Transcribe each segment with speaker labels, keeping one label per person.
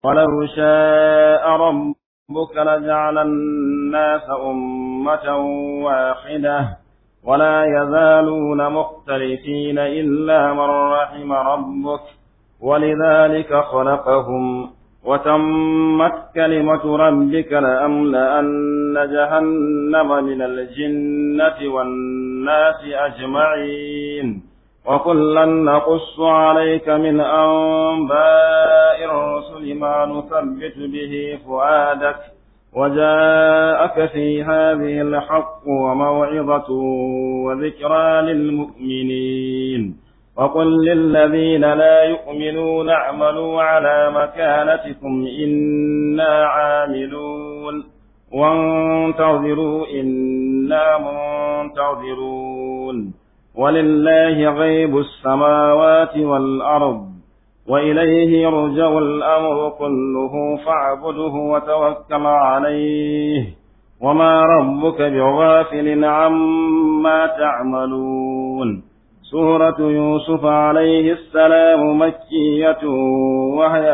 Speaker 1: ولو شاء ربك لجعل الناس أمة واحدة ولا يزالون مختلفين إلا من رحم ربك ولذلك خلقهم وتمت كلمة ربك لأملأن جهنم من الجنة والناس أجمعين وكلا نقص عليك من أنباء الرسل ما نثبت به فؤادك وجاءك في هذه الحق وموعظة وذكرى للمؤمنين وقل للذين لا يؤمنون اعملوا على مكانتكم إنا عاملون وانتظروا إنا منتظرون ولله غيب السماوات والأرض وإليه يرجع الأمر كله فاعبده وتوكل عليه وما ربك بغافل عما تعملون. سورة يوسف عليه السلام مكية وهي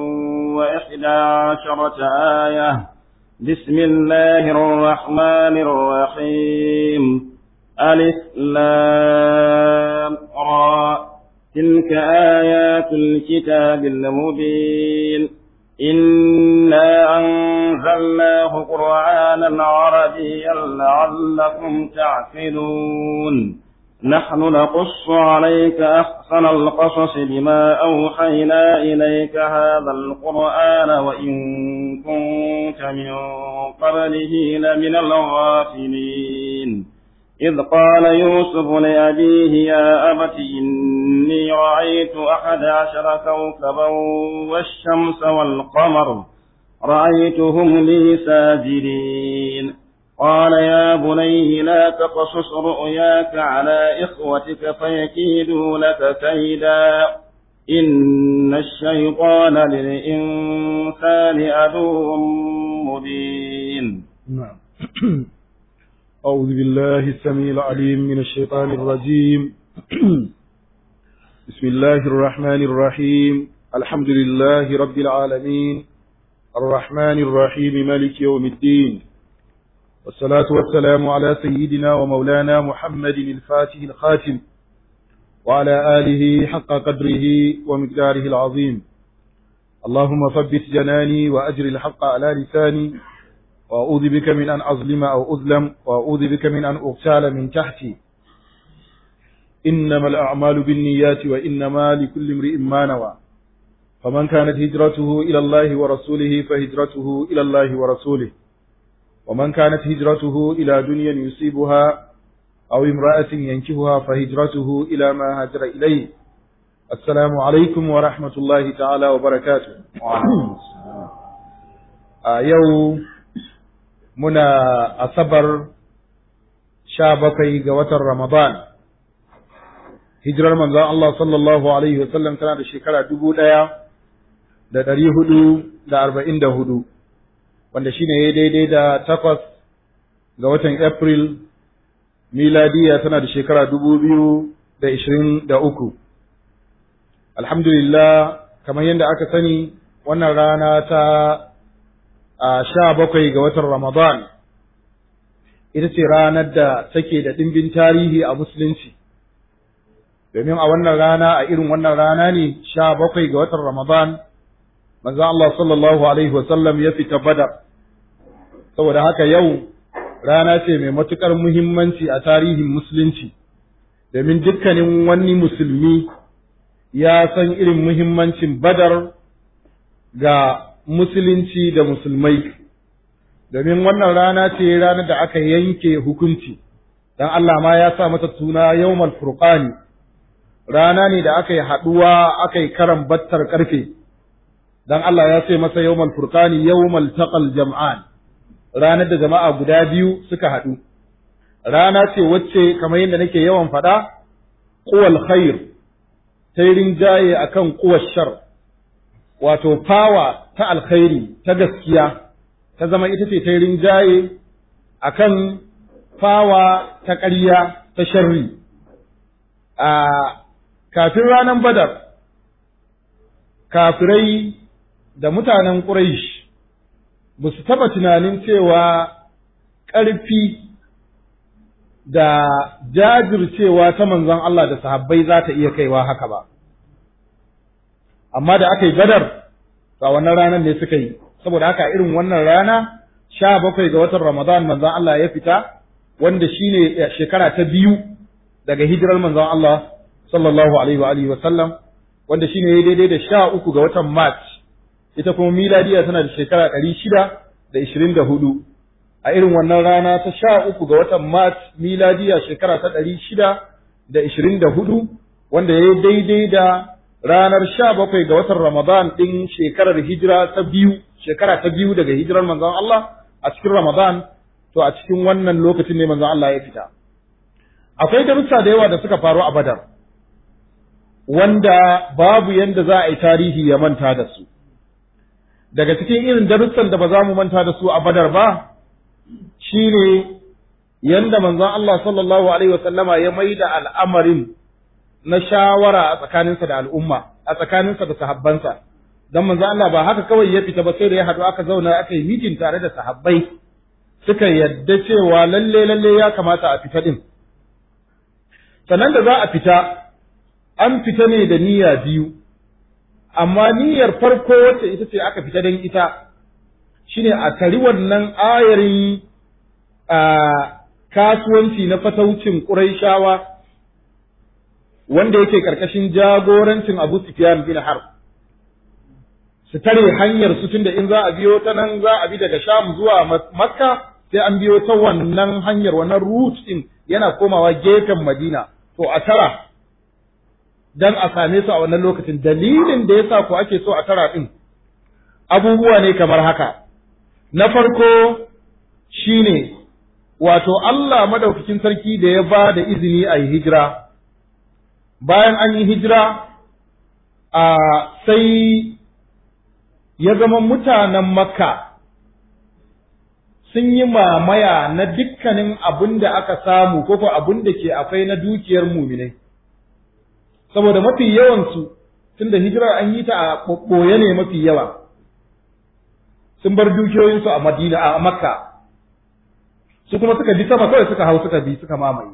Speaker 1: 111 آية. بسم الله الرحمن الرحيم. ألف لام را تلك آيات الكتاب المبين إنا أنزلناه قرآنا عربيا لعلكم تعقلون. نحن نقص عليك أحسن القصص بما أوحينا إليك هذا القرآن وإن كنت من قبله لمن الغافلين. إذ قال يوسف لأبيه يا أبت إني رأيت 11 كوكبا والشمس والقمر رأيتهم لي ساجدين. قال يا بني لا تقصص رؤياك على إخوتك فيكيدوا لك كيدا إن الشيطان للإنسان عدو مبين.
Speaker 2: أعوذ بالله السميع العليم من الشيطان الرجيم. بسم الله الرحمن الرحيم. الحمد لله رب العالمين الرحمن الرحيم مالك يوم الدين والصلاة والسلام على سيدنا ومولانا محمد الفاتح الخاتم وعلى آله حق قدره ومقداره العظيم. اللهم ثبت جناني وأجر الحق على لساني وأعوذ بك من أن أظلم أو أظلم وأعوذ بك من أن أغتال من تحتي. إنما الأعمال بالنيات وإنما لكل امرئ ما نوى فمن كانت هجرته إلى الله ورسوله فهجرته إلى الله ورسوله ومن كانت هجرته إلى دنيا يصيبها أو امرأة ينكهها فهجرته إلى ما هاجر إليه. السلام عليكم ورحمة الله تعالى وبركاته. يوم muna asabar 17 ga watan Ramadan hijirar manzon Allah sallallahu alaihi wasallam tana da shekara 1444 wanda shine yayi daidai da 8 ga watan April miladiya tana da shekara 2023. Alhamdulillah, kamar yadda aka sani wannan rana ta 17 ga watan Ramadan ita ce ranar da take da ɗimbin tarihi a musulunci, domin a wannan rana, a irin wannan rana ne 17 ga watan Ramadan manzo Allah sallallahu alaihi wasallam ya fita Badar. Saboda haka yau rana ce mai matukar muhimmanci a tarihin musulunci, domin dukkanin wani musulmi ya san irin muhimmancin Badar ga musulunci da musulmai, domin wannan rana ce ranar da aka yanke hukunci, dan Allah ma ya sa mata suna yawmal furqani, rana ne da aka yi haɗuwa aka yi karan battar karfe, dan Allah ya ce masa yawmal furqani yawmal taqal jam'an, ranar da jama'a guda biyu suka haɗu. Rana ce wacce kamar yadda nake yawan faɗa, quwal khair ta yi rinjaye akan quwal shar, wato fawa ta alkhairi ta gaskiya ta zama ita ce ta yi rinjaye akan fawa ta ƙarya ta sharri. Kafin ranar Badar, kafirai da mutanen Quraysh ba su taɓa tunanin cewa ƙarfi da jajircewa ta manzon Allah da sahabbai za ta iya kaiwa haka ba. Amma da aka yi Badar, a wannan ranar ne suka yi, saboda haka irin wannan rana 17 ga watan Ramadan manzon Allah ya fita, wanda shine shekara ta biyu daga hijirar manzon Allah sallallahu alaihi wa alihi wa sallam, wanda shine yayi daidai da 13 ga watan March, ita kuma miladiya tana da shekara 624. A irin wannan rana ta 13 ga watan March miladiya shekara ta 624, wanda yayi daidai da ranar 17 ga watan Ramadan din shekarar hijira ta biyu, shekara ta biyu daga hijirar manzon Allah a cikin Ramadan. To a cikin wannan lokacin ne manzon Allah ya fita. Akwai darussa da yawa da suka faru a Badar, wanda babu yanda za a yi tarihi ya manta da su. Daga cikin irin darussan da ba za mu manta da su a Badar ba, shine yanda manzon Allah sallallahu alaihi wasallama ya maida al'amarin na shawara a tsakaninsa da al'umma, a tsakaninsa da sahabbansa. Dan manzon Allah ba haka kawai ya fita ba, sai da ya haɗu aka zauna aka yi mitin tare da sahabbai, suka yadda cewa lalle ya kamata a fita din. Sannan da za a fita, an fita ne da niyya biyu, amma niyyar farko wacce ita ce aka fita don ita, shine a tari wannan ayarin kasuwanci na fataucin Qurayshawa wanda yake karkashin jagorancin Abu Sufyan bin Harb. Su tare hanyar su tunda in za a biyo ta nan za a bi daga Sham zuwa Makka, sai an biyo ta wannan hanyar, wannan route din yana komawa gefen Madina. To a tara dan a same su a wannan lokacin. Dalilin da yasa ko ake so a tara din abubuwa ne kamar haka. Na farko shine wato Allah madaukakin sarki da ya ba da izini a yi hijira. Bayan an yi hijira sai ya zama mutanen Makka sun yi mamaya na dukkanin abin da aka samu ko abin da ke akwai na dukiyar muminai. Saboda mafi yawansu tun da hijirar an yi ta a ɓoye ne mafi yawa, sun bar dukiyoyinsu a Madina a Makka, su kuma suka bi sama kawai suka hau suka bi suka mamaye.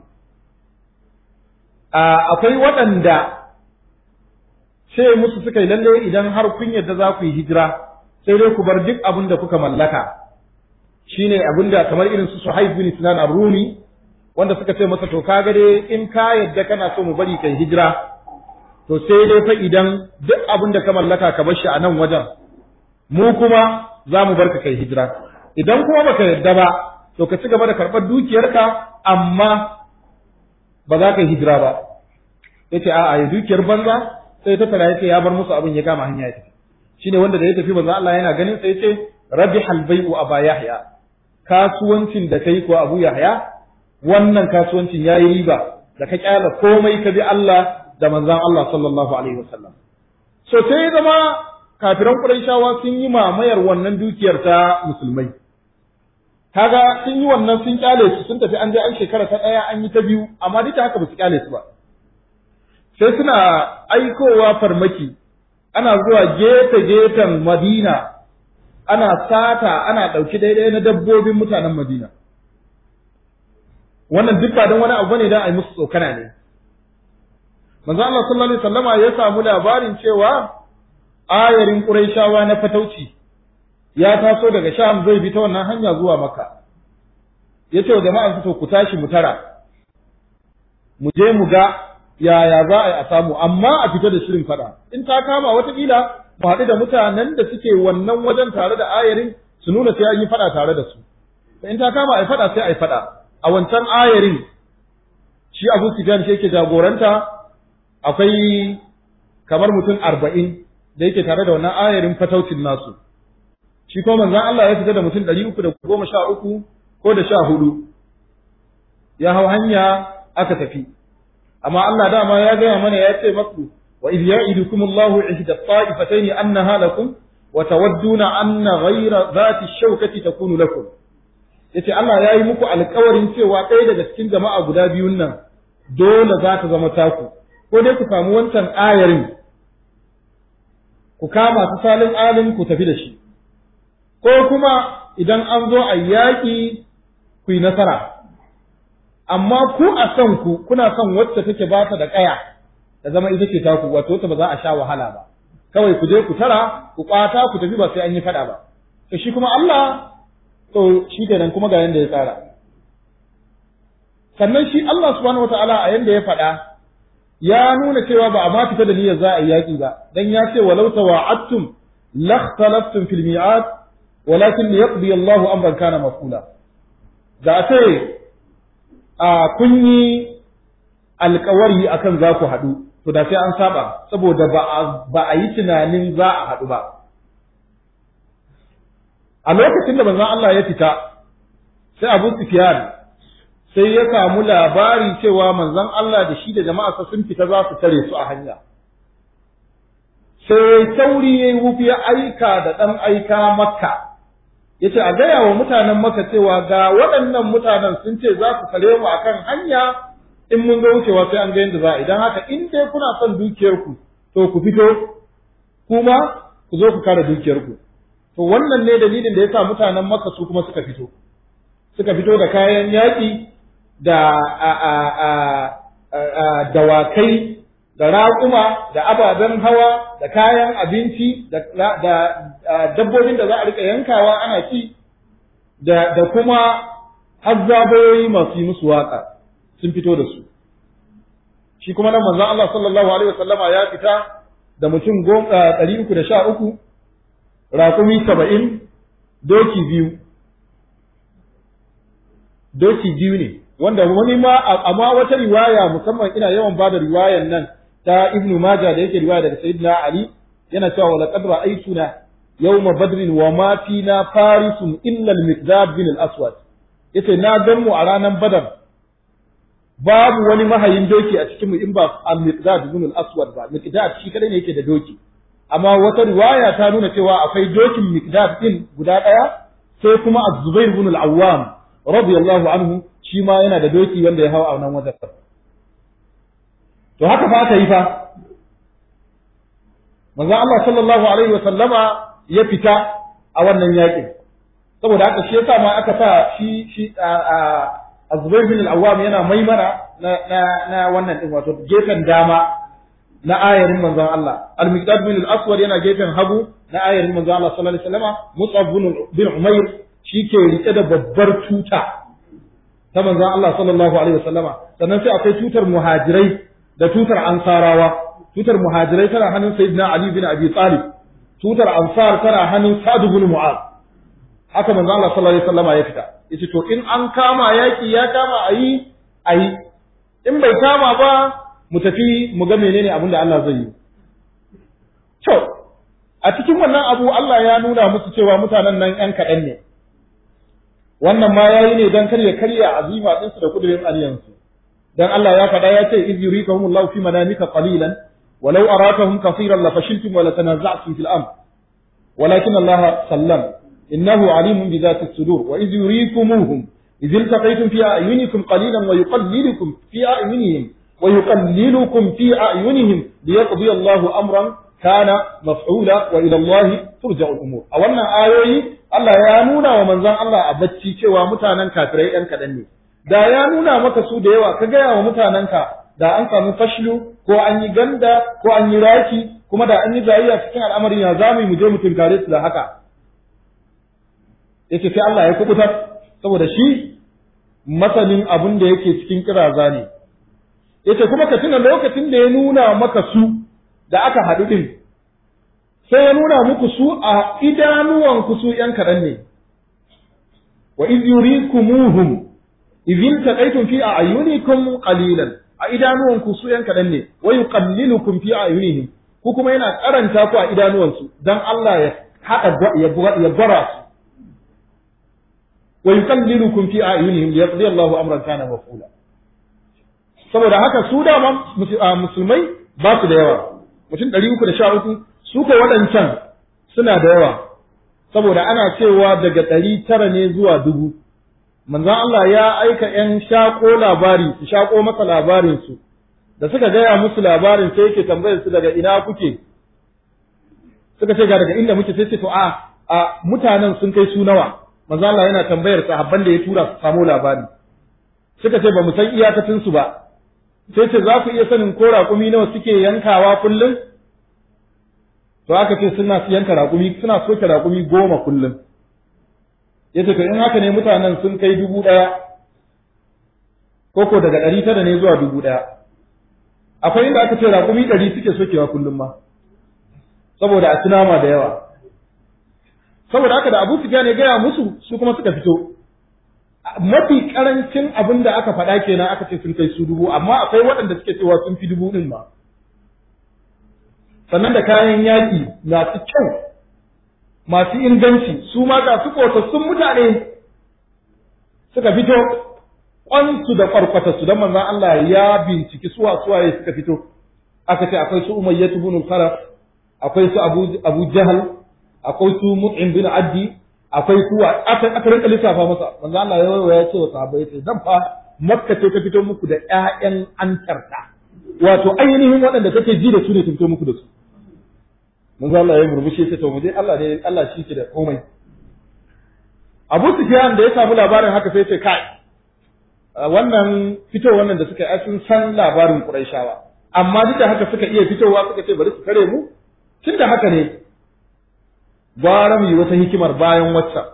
Speaker 2: Akwai waɗanda ce musu suka yi lalle idan har kun yadda za ku yi hijira sai dai ku bar duk abin da kuka mallaka. Shine abin da kamar irin su Suhaib bin Sinan ar-Rumi, wanda suka ce masa to kaga dai in ka yadda kana so mu bari kai hijira, to sai dai fa idan duk abin da ka mallaka ka bar shi a nan wajen, mu kuma za mu bar ka kai hijira. Idan kuma baka yadda ba, to ka ci gaba da karɓar dukiyarka amma ba za ka yi hijira ba. Yace a'a, ya dukiyar banza, sai ta tara yace ya bar musu abin ya kama hanya ya tafi. Shine wanda da ya tafi manzo Allah yana ganin sai yace rabihal bai'u aba yahya, kasuwancin da kai ko Abu Yahya, wannan kasuwancin yayi riba da ka kyala komai ka bi Allah da manzon Allah sallallahu alaihi wasallam. So sai zama kafiran Qurayshawa sun yi mamayar wannan dukiyar ta musulmai. Kaga sun yi wannan sun kyale su, sun tafi an je an shekara ta ɗaya an yi ta biyu, amma duk haka ba su kyale su ba. Sai suna aikowa farmaki, ana zuwa gefe-gefen Madina, ana sata, ana ɗauki daidai na dabbobin mutanen Madina. Wannan duk ba don wani abu ne don a yi musu tsokana ne. Manzo Allah sallallahu alaihi wasallama ya samu labarin cewa ayarin Qurayshawa na fatauci ya taso daga Sham zai bi ta wannan hanya zuwa Makka. Yace wa jama'a to ku tashi mu tara, mu je mu ga yaya za a yi a samu, amma a fita da shirin fada. In ta kama watakila mu haɗu da mutanen da suke wannan wajen tare da ayarin su nuna sai an yi fada tare da su. In ta kama a yi fada sai a yi fada. A wancan ayarin shi Abu Sufyan shi yake jagoranta, akwai kamar mutum 40 da yake tare da wannan ayarin fataucin nasu. Shi kuma manzon Allah ya fita da mutum 313 ko da 14, ya hau hanya aka tafi. Amma Allah dama ya gaya mana ya ce maku wa idh ya'idukumullahu ihda at-ta'ifatayn annaha lakum wa tawadduna anna ghayra dhati ash-shawkati takunu lakum. Yace Allah ya yi muku alƙawarin cewa ɗaya daga cikin jama'a guda biyun nan dole za ta zama taku, ko dai ku samu wancan ayarin ku kama su salin alim ku tafi da shi, ko kuma idan an zo a yaƙi ku yi nasara, amma ku a son ku kuna son wacce take ba ta da ƙaya da zama ita ce taku, wato ta ba za a sha wahala ba, kawai ku je ku tara ku ƙwata ku tafi ba sai an yi faɗa ba. To shi kuma Allah to shi kenan kuma ga yanda ya tsara. Sannan shi Allah subhanahu wataala a yanda ya faɗa ya nuna cewa ba a ma fita da niyyar za a yi yaƙi ba, dan ya ce walau tawa'attum lakhtalaftum fil mi'ad walakin liyaqdi Allahu amran kana maf'ula. Da ce kun yi alƙawari akan za ku haɗu, to da sai an saba saboda ba a yi tunanin za a haɗu ba. A lokacin da manzon Allah ya fita, sai Abu Sufyan sai ya samu labari cewa manzon Allah da shi da jama'arsa sun fita za su tare su a hanya. Sai sauri ya yi wufi ya aika da ɗan aika Makka, ya ce a gaya wa mutanen Makka cewa ga waɗannan mutanen sun ce za su tare mu akan hanya in mun ga wucewa sai an ga yadda za a idan haka in dai kuna son dukiyarku to ku fito kuma ku zo ku kare dukiyarku. To wannan ne dalilin da ya sa mutanen Makka su kuma suka fito da kayan yaƙi da dawakai da raƙuma da ababen hawa da kayan abinci da dabbobin da za a rika yankawa ana ci da kuma hazzaboyi masu yi musu waka sun fito da su. Shi kuma nan manzon Allah sallallahu alaihi wasallama ya fita da mutum 313 raƙumi 70 doki biyu ne wanda wani ma amma wata riwaya musamman ina yawan bada riwayan nan ta Ibn Majah da yake riwaya daga Sayyidina Ali yana cewa wala qad ra'aytuna yawma badrin wa ma fina farisun illa al-miqdad bin al-aswad, yace na gan mu a ranar Badar babu wani mahayin doki a cikin mu in ba al-miqdad bin al-aswad ba. Miqdad shi kadai ne yake da doki, amma wata riwaya ta nuna cewa akwai dokin miqdad din guda daya, sai kuma az-Zubair bin al-Awwam radiyallahu anhu shi ma yana da doki wanda ya hawa a nan wajen. To haka fa aka yi fa manzo Allah sallallahu alaihi wa sallama ya fita a wannan yakin, saboda haka shi yasa ma aka sa shi Az-Zubair bin al-Awwam yana maimana na wannan din, wato gefen dama na ayarin manzon Allah. Al-Miqdad bin al-Aswad yana gefen hagu na ayarin manzon Allah sallallahu alaihi wasallama. Mus'ab bin Umair shi ke rike da babbar tuta ta manzon Allah sallallahu alaihi wasallama. Sannan sai akwai tutar muhajirai da tutar ansarawa. Tutar muhajirai tana hannun Sayyidina Ali bin Abi Talib, tutar ansar tana hannun Sa'd bin Mu'adh. Haka manzon Allah sallallahu alaihi wasallama ya fita, yace to in an kama yaki ya kama ayi in bai kama ba mu tafi mu ga menene abin da Allah zai yi. To a cikin wannan abu Allah ya nuna musu cewa mutanen nan ƴan kaɗan ne. Wannan ma yayi ne dan karya azima ɗinsu da kudirin aliyansu. Dan Allah ya faɗa ya ce iz yurikahumullahu fi manamika qalilan walau arakahum kaseeran la fashiltum wa la tanaza'tum fil amr walakin Allah sallam innahu alimun bi dhati as-sudur wa iz yurikumuhum iz iltaqaytum fi a'yunikum qalilan wa yuqallilukum fi a'yunihim ويقللكم في أعينهم ليقضي الله أمرا كان مفعولا وإلى الله ترجع الأمور. أولنا آيوي الله يانونا ومن ذا الله أبتشي cewa mutanen kafirai ɗan kaɗan ne. Da ya nuna maka su da yawa ka gaya wa mutanenka da an samu fashlu ko an yi ganda ko an yi raki kuma da an yi jayayya cikin al'amarin ya zamu mu je mu tunkare su da haka. Yace sai Allah ya kubutar saboda shi masanin abin da yake cikin kiraza ne. Yace kuma ka tuna lokacin da ya nuna maka su da aka haɗu din, sai ya nuna muku su a idanuwan ku su ƴan kaɗan ne. Wa iz yurikumuhum iz iltaqaytum fi a'yunikum qalilan, a idanuwan ku su ƴan kaɗan ne. Wa yuqallilukum fi a'yunihim, ku kuma yana karanta ku a idanuwan su dan Allah ya haɗa ya bara su. Wa yuqallilukum fi a'yunihim liyaqdi Allahu amran kana maf'ula. Saboda haka su dama musulmai ba su da yawa, mutum 313, su ko waɗancan suna da yawa, saboda ana cewa daga 900 ne zuwa 1000. Manzon Allah ya aika ‘yan shaƙo labari, su shaƙo masa labarinsu, da suka gaya musu labarin sai yake tambayar su daga ina kuke, suka ce ga daga inda muke, sai ce to a mutanen sun kai su nawa? Manzo Allah yana tambayar sahabban da ya tura su samu labari. Suka ce ba mu san iyakacin su ba. Sai ce za ku iya sanin ko raƙumi nawa suke yankawa kullum? To aka ce suna yanka raƙumi, suna soke raƙumi 10 kullum. Yace to in haka ne mutanen sun kai 1000 koko daga 900 ne zuwa 1000. Akwai inda aka ce raƙumi 100 suke sokewa kullum ma. Saboda a tunama da yawa. Saboda haka da Abu Sufyan ya gaya musu, su kuma suka fito. Mafi karancin abin da aka faɗa kenan aka ce sun kai su 1000, amma akwai waɗanda suke cewa sun fi 1000 ɗin ma. Sannan da kayan yaƙi masu kyau, masu inganci, su ma ga su ƙosassun mutane suka fito, ƙwansu da ƙwarƙwatarsu, don manzon Allah ya binciki suwaye suka fito. Aka ce akwai su Umayyatu ibn Khalaf, akwai su Abu Jahal, akwai su Mut'im bin Addi, akwai su aka rinka lissafa masa. Manzo Allah ya ce wa sahabbai ce dan fa Makka ce ta fito muku da ƴaƴan antarta. Wato ainihin waɗanda take ji da su ne ta fito muku da su. Manzo Allah ya murmushi sai to mu dai Allah shi ke da komai. Abu Sufyan da ya samu labarin haka sai ce kai wannan wannan da suka yi sun san labarin Qurayshawa, amma duk da haka suka iya fitowa suka ce bari su kare mu. Tunda haka ne gwara mu yi wata hikimar bayan wacce.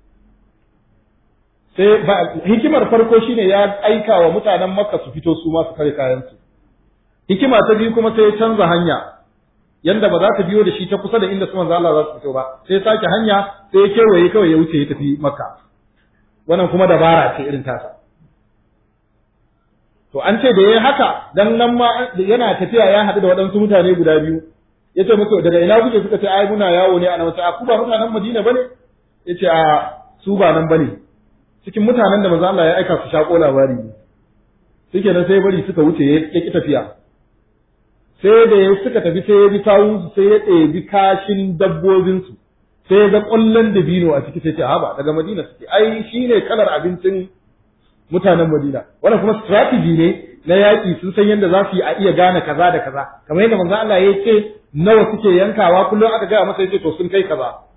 Speaker 2: Sai hikimar farko shine ya aika wa mutanen Makka su fito su ma su kare kayansu. Hikima ta biyu kuma sai ya canza hanya yanda ba za ta biyo da shi ta kusa da inda su manzo Allah za su fito ba, sai sake hanya sai ya kewaye kawai ya wuce ya tafi Makka. Wannan kuma dabara ce irin tasa. To an ce da yayi haka dan nan ma yana tafiya ya haɗu da waɗansu mutane guda biyu. Yace musu daga ina kuke? Suka ce ai muna yawo ne a nan. Sai ku ba mutanen Madina bane? Yace a su ba nan bane. Cikin mutanen da manzo Allah ya aika su shako labari ne. Suke nan sai bari suka wuce ya ki tafiya. Sai da suka tafi sai ya bi sawun su sai ya ɗebi kashin dabbobin su. Sai ya ga ƙwallon dabino a ciki sai ce haba daga Madina suke. Ai shine kalar abincin mutanen Madina. Wannan kuma strategy ne na yaƙi, sun san yadda za su yi a iya gane kaza da kaza. Kamar yadda manzo Allah ya ce nawa suke yankawa kullum aka gaya masa yace to sun kai kaza.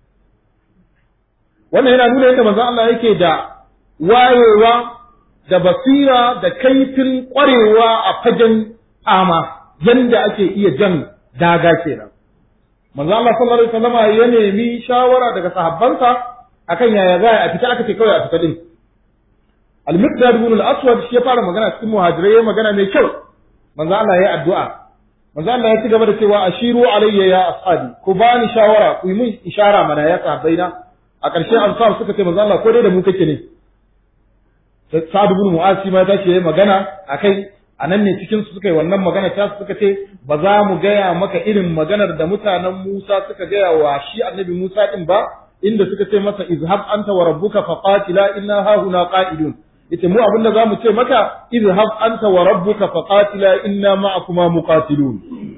Speaker 2: Wannan yana nuna yadda manzo Allah yake da wayewa da basira da kaifin ƙwarewa a fagen fama, yanda ake iya jan daga kenan. Manzo Allah sallallahu alaihi wasallam ya nemi shawara daga sahabbansa akan yaya za a fita, aka ce kawai a fita din. Al-Miqdad ibn al-Aswad shi ya fara magana cikin muhajirai, ya magana mai kyau. Manzo Allah ya yi addu'a. Manzo Allah ya ci gaba da cewa ashiru alayya ya ashabi, ku bani shawara, ku yi min ishara mana ya sahabbaina. A ƙarshe ansar suka ce manzo Allah ko dai da mu kake ne. Sa'ad ibn Mu'az ma ta ce magana akai, anan ne cikin su suka yi wannan magana ta suka ce ba za mu gaya maka irin maganar da mutanen Musa suka gaya wa shi annabi Musa din ba, inda suka ce masa izhab anta wa rabbuka faqatila inna hahuna qa'idun. Yace mu abinda zamu ce maka izhab anta wa rabbuka faqatila inna ma'akuma muqatilun.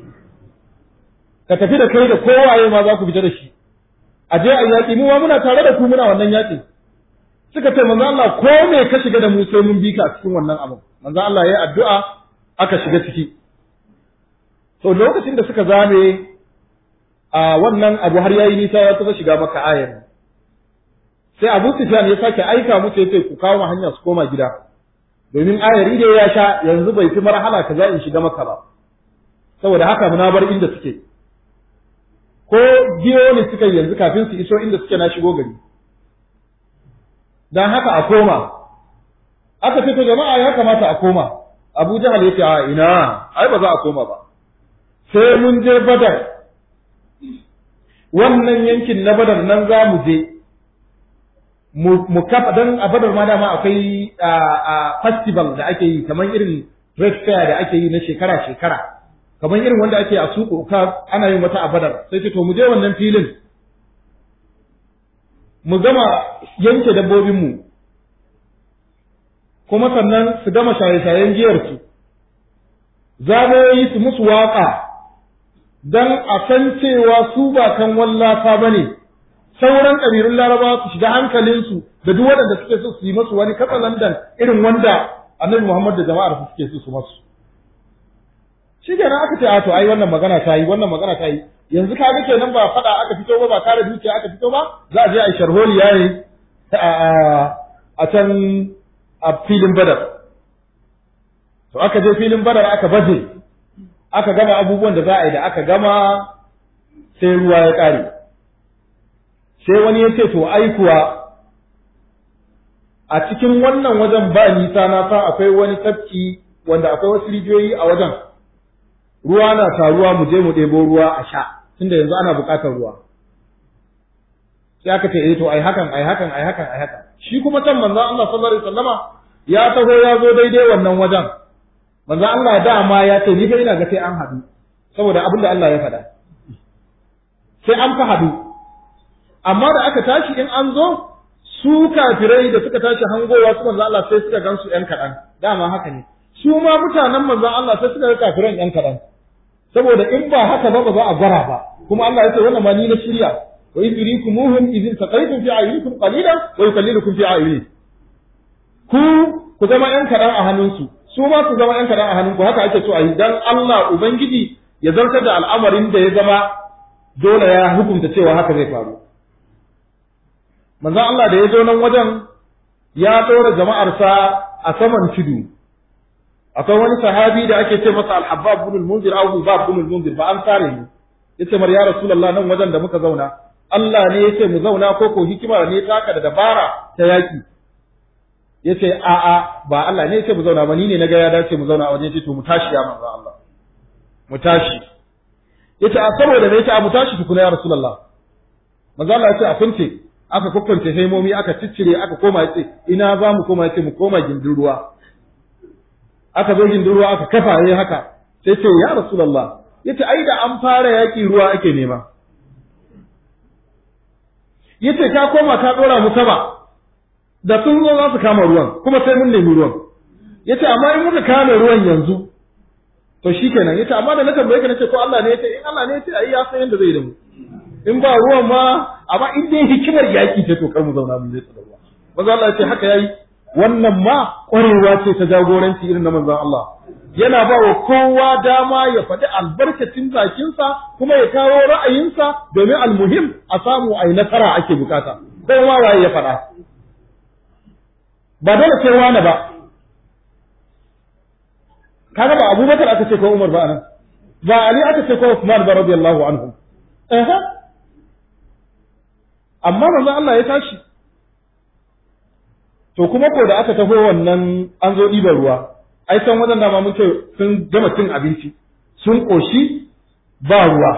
Speaker 2: Ka tafi da kai da kowaye ma za ku fita da shi. A je a yaƙi mu ma muna tare da ku muna wannan yaƙin. Suka ce manzo Allah ko me ka shiga da mu sai mun bi ka cikin wannan abu. Manzo Allah ya addu'a aka shiga ciki. To lokacin da suka zame a wannan abu har yayi nisa ya tafi shiga maka ayar. Sai Abu Sufyan ya sake aika musu yace ku kawo hanya su koma gida. Domin ayari da ya sha yanzu bai fi marhala kaza in shiga maka ba. Saboda haka muna bar inda suke. Ko giyo ne suka yanzu kafin su iso inda suke na shigo gari. Dan haka a koma. Aka ce to jama'a ya kamata a koma. Abu Jahal yace a ina, ai ba za a koma ba. Sai mun je Badar. Wannan yankin na Badar nan za mu je. Mu kafa dan a Badar ma dama akwai festival da ake yi kamar irin trade fair da ake yi na shekara-shekara. Kamar irin wanda ake a suko ka ana yin wata a Badar. Sai ce to mu je wannan filin. Mu gama yanke dabbobinmu. Kuma sannan su gama shaye-shayen giyarsu. Za mu yi su musu waka dan a san cewa su ba kan wallafa bane. Sauran ƙabilun Larabawa su shiga hankalinsu da duk waɗanda suke so su yi masu wani katsalandan irin wanda Annabi Muhammad da jama'ar su suke so su masu. Shi kenan aka ce a to ai wannan magana ta yi yanzu ka ga kenan ba fada aka fito ba kare dukiya aka fito ba, za a je a yi sharholiya ne a can a filin Badar. To aka je filin Badar aka baje, aka gama abubuwan da za a yi, da aka gama sai ruwa ya ƙare. Sai wani ya ce to ai kuwa a cikin wannan wajen ba nisa na san akwai wani tafki wanda akwai wasu rijiyoyi a wajen, ruwa na taruwa mu je mu ɗebo ruwa a sha tunda yanzu ana buƙatar ruwa. Sai aka ce to ai hakan. Shi kuma can manzon Allah sallallahu alaihi wasallama ya taho ya zo daidai wannan wajen. Manzon Allah dama ya ce ni fa ina ga sai an haɗu saboda abin da Allah ya faɗa. Sai an fa haɗu. Amma da aka tashi in an zo su kafirai da suka tashi hangowa su manzon Allah sai suka gansu ƴan kaɗan. Dama haka ne. Su ma mutanen manzon Allah sai suka ga kafiran ƴan kaɗan. Saboda in ba haka ba za a gwara ba. Kuma Allah ya ce wannan ma ni na shirya. wa idh yurikumuhum idh iltaqaytum fi a'yunikum qalilan wa yukallilukum fi a'yunihim. Ku zama ƴan kaɗan a hannunsu, su ma su zama ƴan kaɗan a hannunku, haka ake so a yi dan Allah Ubangiji ya zartar da al'amarin da ya zama dole ya hukunta cewa haka zai faru. Manzon Allah da ya zo nan wajen ya ɗora jama'arsa a saman tudu. Akwai wani sahabi da ake ce masa Al-Habbab ibn al-Munzir aw Hubab ibn al-Munzir ba an tare ni. Yace mar ya Rasulullah nan wajen da muka zauna, Allah ne yace mu zauna ko hikima ne taka da dabara ta yaki. Yace a'a ba Allah ne yace mu zauna ba, ni ne naga ya dace mu zauna a wajen. Yace to mu tashi ya manzo Allah, mu tashi. Yace a saboda ne yace a mu tashi tukuna ya Rasulullah. Manzo Allah yace a kunce, aka kokkonce haimomi aka ciccire aka koma. Yace ina za mu koma? Yace mu koma gindin ruwa. Aka zo gindin ruwa aka kafa yayi haka. Sai ce ya Rasulullah, yace ai da an fara yaki ruwa ake nema. Yace ka koma ka dora mu sama, da sun zo za su kama ruwan kuma sai mun nemi ruwan. Yace amma in muka kame ruwan yanzu to shikenan. Yace amma da na tambaye ka nace ko Allah ne? Yace in Allah ne yace ai ya san yanda zai da mu. In ba ruwan ma, amma in dai hikimar yaki ce to kar mu zauna mun zai tsada ruwa. Manzo Allah yace haka yayi. Wannan ma ƙwarewa ce ta jagoranci irin na manzon Allah. Yana ba wa kowa dama ya faɗi albarkacin bakinsa kuma ya kawo ra'ayinsa, domin almuhim a samu a yi nasara ake bukata. Kowa waye ya faɗa. Ba dole sai wani ba. Kaga ba Abubakar aka ce ko Umar ba anan. Ba Ali aka ce ko Uthman ba radiyallahu anhu. Amma manzon Allah ya tashi. To kuma ko da aka taho wannan an zo ɗiban ruwa, ai san wajen dama mun ce sun gama cin abinci, sun ƙoshi ba ruwa.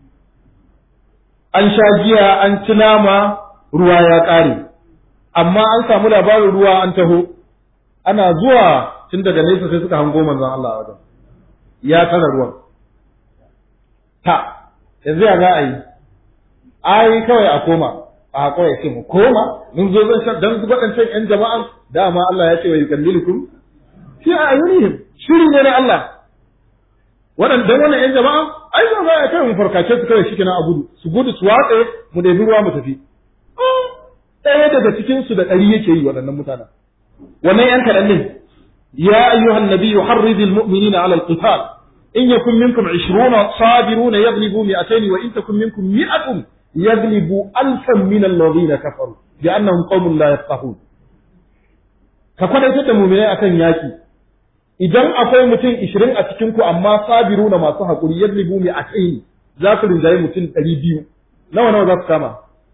Speaker 2: An sha giya, an ci nama, ruwa ya ƙare. Amma an samu labarin ruwa an taho, ana zuwa tun daga nesa sai suka hango manzon Allah a wajen. Ya tara ruwan. Yanzu ya za a yi? Ai kawai a koma. A kawai ya ce mu koma, mun zo zan sha dan waɗancan ƴan jama'an, dama Allah ya ce wa yukallilukum fi a'yunihim, shiri ne na Allah. Wannan ƴan jama'a ai zo za a kai mu farkace su kawai shikenan a gudu, su gudu su watse mu ɗebi ruwa mu tafi. Ɗaya daga cikin su da ɗari yake yi waɗannan mutanen. Wannan ƴan kaɗan ne. Ya ayyuhan nabiyyu harridil mu'minina 'ala al-qital. In yakun minkum 20 sabiruna yaghlibu 200 wa in takun minkum 100 yaglibu alfan min alladhina kafaru bi annahum qaumun la yafqahun. Ka kwadaita da mu'minai akan yaki, idan akwai mutum 20 a cikin ku amma sabiruna masu hakuri yaglibu mi akai, za su rinjaye mutum 200. Nawa za su kama?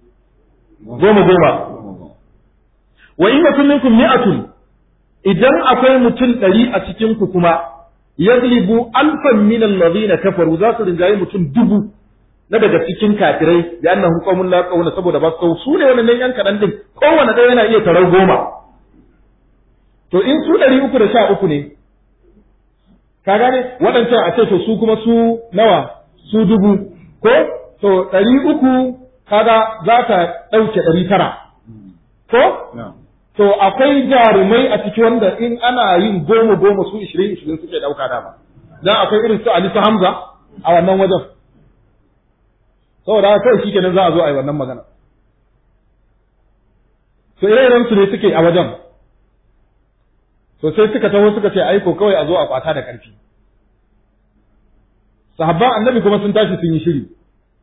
Speaker 2: Goma. Wa in yakun minkum mi'atun, idan akwai mutum 100 a cikin ku kuma yaglibu alfan min alladhina kafaru, za su rinjaye mutum 1000 na daga cikin kafirai, da annahu qaumun la yaqawna, saboda ba su ne wannan yan kadan din, kowanne ɗaya yana iya tarar 10. To in su 313 ne, ka gane waɗancan a ce to su kuma su nawa, su 1000 ko to 300 kaga za ta ɗauke 900 ko to akwai jarumai a ciki wanda in ana yin 10 su 20 suke ɗauka dama, dan akwai irin su Ali su Hamza a wannan wajen. Saboda kai shi kenan za a zo a yi wannan magana. To irin su ne suke a wajen. To sai suka taho suka ce aiko kawai a zo a kwata da ƙarfi. Sahabban Annabi kuma sun tashi sun yi shiri.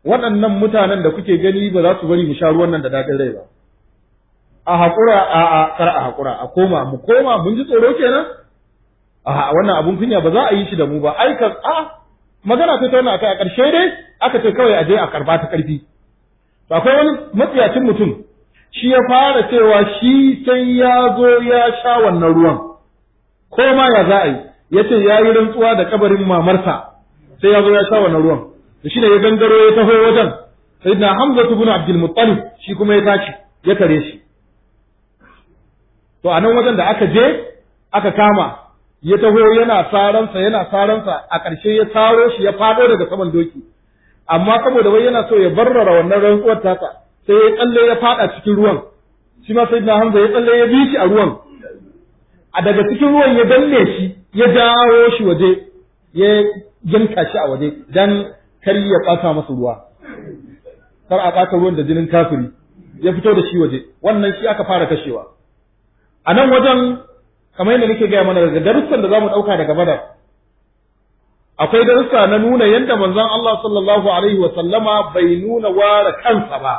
Speaker 2: waɗannan mutanen da kuke gani ba za su bari mu sha ruwan nan da daɗin rai ba. A haƙura kar a haƙura, a koma, mu koma, mun ji tsoro kenan? Wannan abun kunya ba za a yi shi da mu ba, magana ta tauna kai a ƙarshe dai aka ce kawai a je a karba ta ƙarfi. To akwai wani matsiyacin mutum, shi ya fara cewa shi sai ya zo ya sha wannan ruwan, ko ma ya za a yi, ya ce ya yi rantsuwa da kabarin mamarsa sai ya zo ya sha wannan ruwan. Da shi ne ya gangaro ya taho wajen, sai na Hamza ibn Abdul Muttalib shi kuma ya tashi ya kare shi. To a nan wajen da aka je aka kama ya taho yana saransa a ƙarshe ya saro shi ya fado daga saman doki, amma saboda wai yana so ya barrara wannan rantsuwar tasa sai ya tsalle ya fada cikin ruwan, shi ma sayyidina Hamza ya tsalle ya bi shi a ruwan, a daga cikin ruwan ya danne shi ya jawo shi waje ya yanka shi a waje dan kar ya ɓata masa ruwa, kar a ɓata ruwan da jinin kafiri, ya fito da shi waje. Wannan shi aka fara kashewa. A nan wajen kamar yadda nake gaya mana daga darussan da zamu ɗauka daga Badar, akwai darussa na nuna yadda manzon Allah sallallahu alaihi wa sallama bai nuna ware kansa ba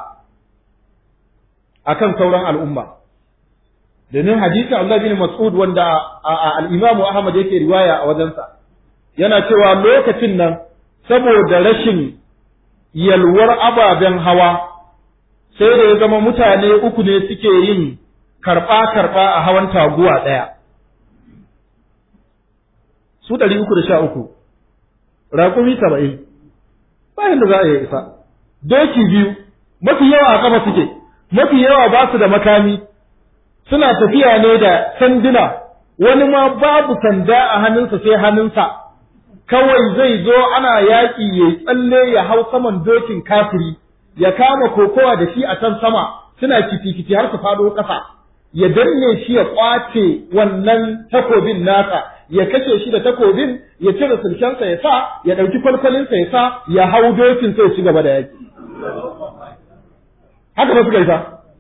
Speaker 2: akan sauran al'umma. Domin hadisin Allah bin Mas'ud wanda al-Imam Ahmad yake riwaya a wajensa, yana cewa lokacin nan saboda rashin yalwar ababen hawa sai da ya zama mutane uku ne suke yin karɓa a hawan taguwa ɗaya. Su 313, raƙumi 70, bayan da za a yi isa. Doki biyu, mafi yawa a ƙafa suke, mafi yawa ba su da makami, suna tafiya ne da sanduna, wani ma babu sanda a hannunsa sai hannunsa, kawai zai zo ana yaƙi ya tsalle ya hau saman dokin kafiri, ya kama kokowa da shi a can sama, suna kici har su faɗo ƙasa. Ya danne shi ya kwace wannan takobin nasa, ya kashe shi da takobin, ya cire sulkensa ya sa, ya ɗauki kwalkwalinsa ya sa, ya hau dokin sai ya ci gaba da yaki. Haka ba suka yi fa.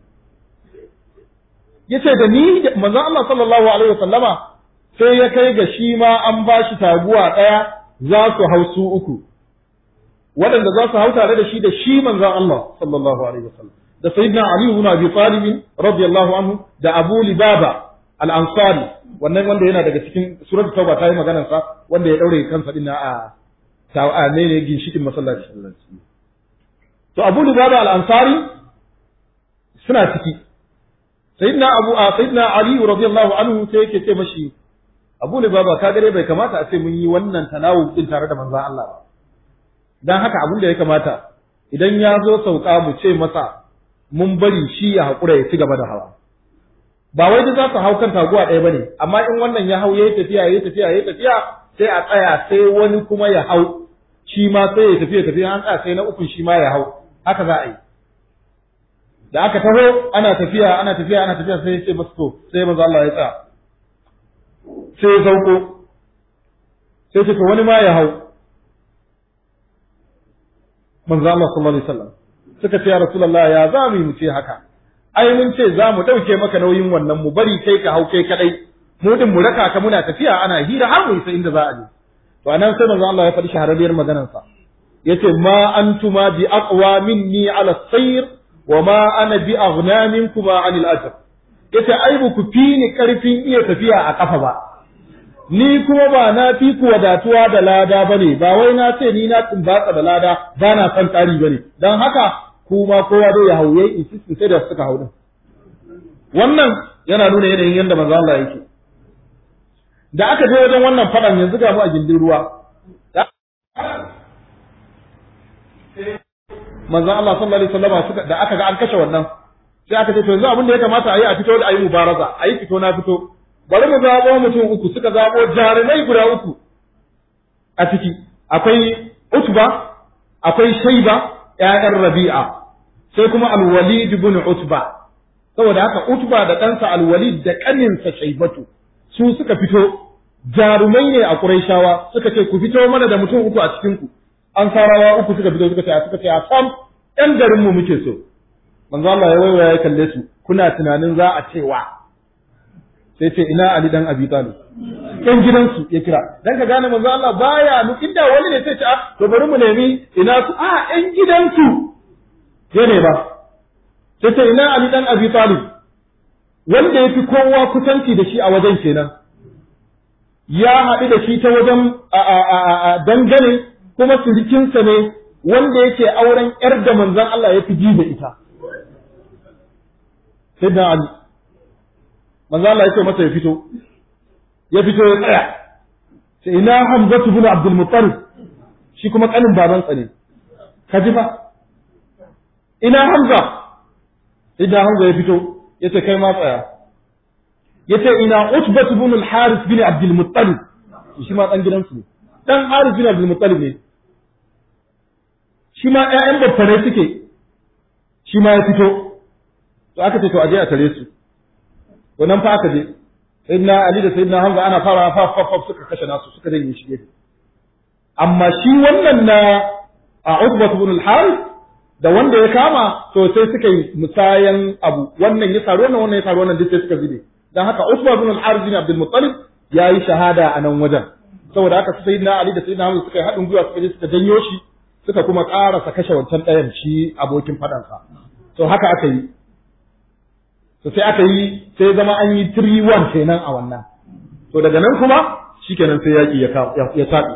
Speaker 2: Ya ce da ni manzon Allah sallallahu alaihi wasallama sai ya kai ga shi ma an ba shi taguwa ɗaya za su hau su uku. Waɗanda za su hau tare da shi manzon Allah sallallahu alaihi wasallam. Da sayyidina Ali ibn Abi Talib radiyallahu anhu da Abu Libaba al-Ansari, wannan wanda yana daga cikin suratul Tauba ta yi maganar sa, wanda ya daure kansa din a ne ginshikin masallaci. To Abu Libaba al-Ansari suna ciki. Sayyidina Ali radiyallahu anhu sai yake ce mashi, Abu Libaba ka gare bai kamata a ce mun yi wannan tanawub din tare da manzon Allah ba. Dan haka abin da ya kamata idan ya zo sauka mu ce masa mun bari shi ya haƙura ya ci gaba da hawa. Ba wai da za su hau kan taguwa ɗaya ba ne, amma in wannan ya hau ya yi tafiya sai a tsaya sai wani kuma ya hau, shi ma sai ya tafiya an tsaya sai na ukun shi ma ya hau, haka za a yi. Da aka taho ana tafiya sai ya ce masu to sai manzo Allah ya tsaya. Sai ya sauko, sai ce to wani ma ya hau. Manzo Allah sallallahu alaihi wasallam suka ce ya Rasulullah ya za mu ce haka, ai mun ce za mu ɗauke maka nauyin wannan mu bari kai ka hau kai kadai, mu din mu raka ka muna tafiya ana hira har mu isa inda za a je. To anan sai manzo Allah ya faɗi shahararriyar maganar sa, yace ma antuma bi aqwa minni ala sayr wa ma ana bi aghna minkum anil ajr. Yace ai ba ku fi ni karfin iya tafiya a kafa ba, ni kuma ba na fi ku wadatuwa da lada bane, ba wai na ce ni na tumbatsa da lada ba na san tsari bane, dan haka kuma kowa dai ya hauye insist sai da suka hau din. Wannan yana nuna yanayin yanda manzo Allah yake. Da aka je wajen wannan fadan yanzu ga mu a gindin ruwa. Manzo Allah sallallahu alaihi wasallam da aka ga an kashe wannan sai aka ce to yanzu abin da ya kamata a yi a fito da ayi mubaraza, ayi fito na fito. Bari mu zabo mutum uku, suka zabo jarumai guda uku a ciki. Akwai Utba, akwai Shayba, ƴaƴan Rabi'a, sai kuma Al-Walid ibn Utba. Saboda haka Utba da ɗansa Al-Walid da ƙaninsa Shaybatu su suka fito, jarumai ne a Qurayshawa, suka ce ku fito mana da mutum uku a cikin ku. Ansarawa uku suka fito suka ce a sam ƴan garin mu muke so. Manzo Allah ya waiwaya ya kalle su, kuna tunanin za a cewa sai sai ce ina Ali dan Abi Talib ɗan gidansu ya kira dan ka gane manzo Allah baya nu inda wani ne sai ce to bari mu nemi ina su ɗan gidansu ne ba sai ce ina Ali dan Abi Talib wanda yafi kowa kusanci da shi a wajen kenan ya haɗu da shi ta wajen dangane kuma sirikinsa ne wanda yake auren ƴar da manzon Allah ya fi ji da ita sai da Ali manzo Allah ya ce masa ya fito ya tsaya sai ina Hamza ibn Abdul Muttalib shi kuma kanin babansa ne ka ji fa ina Hamza idan Hamza ya fito yace kai ma tsaya yace ina Utbah ibn al-Harith bin Abdul Muttalib shi ma dan gidansu ne dan Harith bin Abdul Muttalib ne shi ma ƴaƴan baffare suke shi ma ya fito to aka ce to aje a tare su to nan fa aka je sayyidina Ali da sayyidina Hamza ana fara fa suka kashe nasu suka danye shi gefe amma shi wannan na Utbah ibn al-Harith da wanda ya kama to sai suka yi musayan abu wannan ya faru wannan ya faru wannan duk sai suka zube dan haka Utbah ibn al-Harith bin Abdul Muttalib yayi shahada a nan wajen saboda haka sayyidina Ali da sayyidina Hamza suka yi haɗin gwiwa suka je suka janyo shi suka kuma ƙarasa kashe wancan ɗayan shi abokin faɗansa to haka aka yi to sai aka yi sai zama an yi 3-1 kenan a wannan to daga nan kuma shikenan sai yaƙi ya saɓe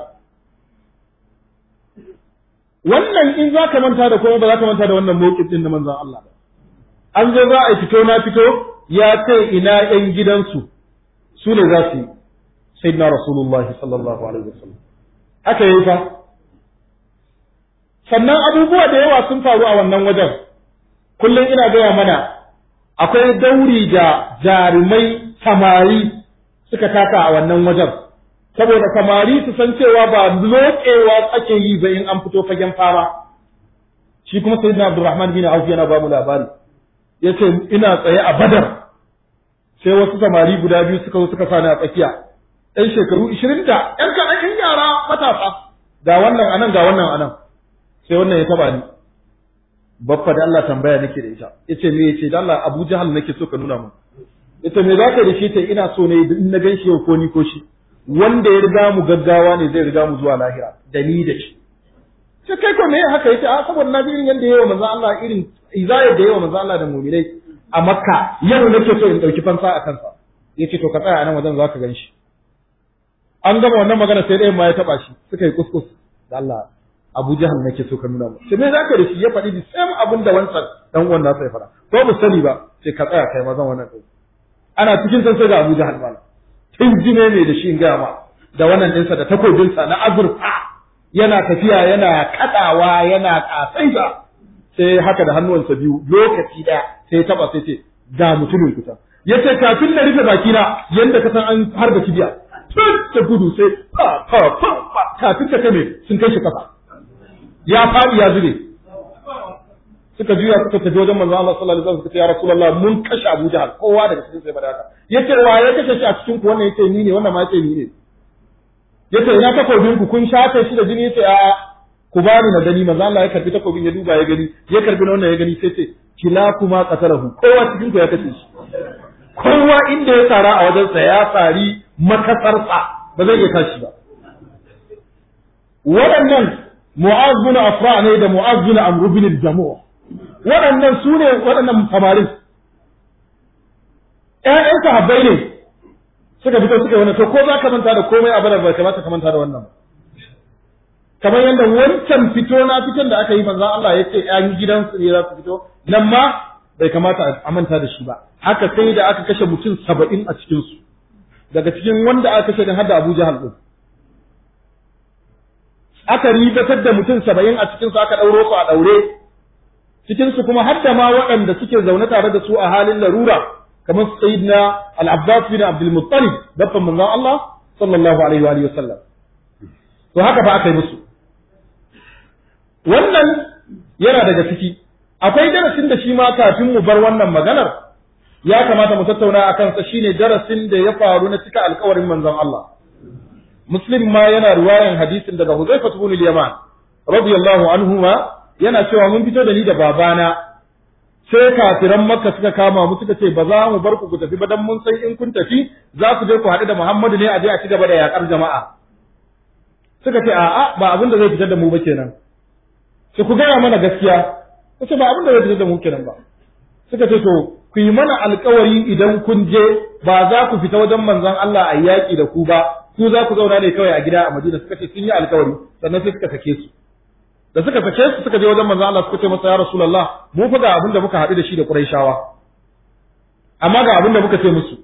Speaker 2: wannan in za ka manta da kuma ba za ka manta da wannan mawqif din na manzon Allah ba an zo za a fito na fito ya ce ina ƴan gidansu su ne za su yi sayyidina rasulullahi sallallahu alaihi wasallam haka yi fa sannan abubuwa da yawa sun faru a wannan wajen kullum ina gaya mana akwai dauri da jarumai samari suka taka a wannan wajen saboda samari su san cewa ba lokewa ake yi ba in an fito fagen fama shi kuma sayyidina Abdurrahman bin Auf yana ba mu labari yace ina tsaye a Badar sai wasu samari guda biyu suka zo suka sani a tsakiya ɗan shekaru 20 da ƴan kaɗan yara matasa ga wannan anan ga wannan anan sai wannan ya taba ni baffa da Allah tambaya nake da ita yace me yace da Allah Abu Jahal nake so ka nuna mu yace me zaka da shi ta ina so ne in na ganshi yau ko ni ko shi wanda ya riga mu gaggawa ne zai riga mu zuwa lahira da ni da shi sai kai ko me haka yace a saboda na irin yanda yawa manzo Allah irin izayar da yawa manzo Allah da mu'minai a Makka yau nake so in dauki fansa a kansa yace to ka tsaya a nan wajen zaka ganshi an gama wannan magana sai ɗayan ma ya taba shi suka yi kuskus da Allah Abu Jahal nake so ka nuna mu sai me zaka da shi ya faɗi the same abin da wancan dan uwan nasa ya faɗa ko mu sani ba sai ka tsaya kai ma zan wannan kai ana cikin san sai ga Abu Jahal ba tun jine ne da shi in ga ma da wannan dinsa da takobinsa na azurfa yana tafiya yana kadawa yana kasaita sai haka da hannuwansa biyu lokaci daya sai taba sai ce ga mutumin kusa yace kafin na rufe bakina yanda ka san an harba kibiya tun da gudu sai kafin ka kame sun kai shi kafa ya faɗi ya zube suka juya suka tafi wajen manzo Allah sallallahu alaihi wasallam suka ce ya rasulullah mun kashe Abu Jahal kowa daga cikin sai bada haka yace wa ya kashe shi a cikin ku wannan yace ni ne wannan ma yace ni ne yace ina takobin ku kun shafe shi da jini yace a'a ku bani na gani manzo Allah ya karbi takobin ya duba ya gani ya karbi na wannan ya gani sai ce kila kuma qatalahu kowa cikin ku ya kashe shi kowa inda ya tsara a wajen sa ya tsari makasarsa ba zai iya tashi ba waɗannan Mu'az bin Afra ne da Mu'az bin Amr bin al-Jamu' waɗannan su ne waɗannan samarin ƴaƴan sahabbai ne suka fito suka wannan to ko za ka manta da komai a Badar ba kamata ka manta da wannan kamar yadda wancan fito na fitan da aka yi manzon Allah ya ce ƴan gidansu ne za su fito nan ma bai kamata a manta da shi ba haka sai da aka kashe mutum 70 a cikin su daga cikin wanda aka kashe din har da Abu Jahal din aka ribatar da mutum 70 a cikin su aka dauro su a daure cikin su kuma har da ma waɗanda suke zaune tare da su a halin larura kamar sayyidina al-Abbas bin Abdul Muttalib babban manzon Allah sallallahu alaihi wa alihi wasallam to haka fa aka yi musu wannan yana daga ciki akwai darasin da shi ma kafin mu bar wannan maganar ya kamata mu tattauna akan sa shine darasin da ya faru na cika alƙawarin manzon Allah Muslim ma yana riwayan hadisin daga Huzaifa ibn al-Yaman radiyallahu anhu ma yana cewa mun fito da ni da babana sai kafiran Makka suka kama mu suka ce ba za mu bar ku tafi ba dan mun san in kun tafi za ku je ku haɗu da Muhammadu ne a je a ci gaba da yakar jama'a. Suka ce a'a ba abin da zai fitar da mu ba kenan. Sai ku gaya mana gaskiya. Kace ba abin da zai fitar da mu kenan ba. Suka ce to ku yi mana alkawari idan kun je ba za ku fita wajen manzon Allah a yaƙi da ku ba, ku za ku zauna ne kawai a gida a Madina. Suka ce sun yi alkawari sannan sai suka sake su. Da suka sake su suka je wajen manzon Allah suka ce masa ya Rasulullah mu fa ga abin da muka haɗu da shi da Qurayshawa. Amma ga abin da muka ce musu.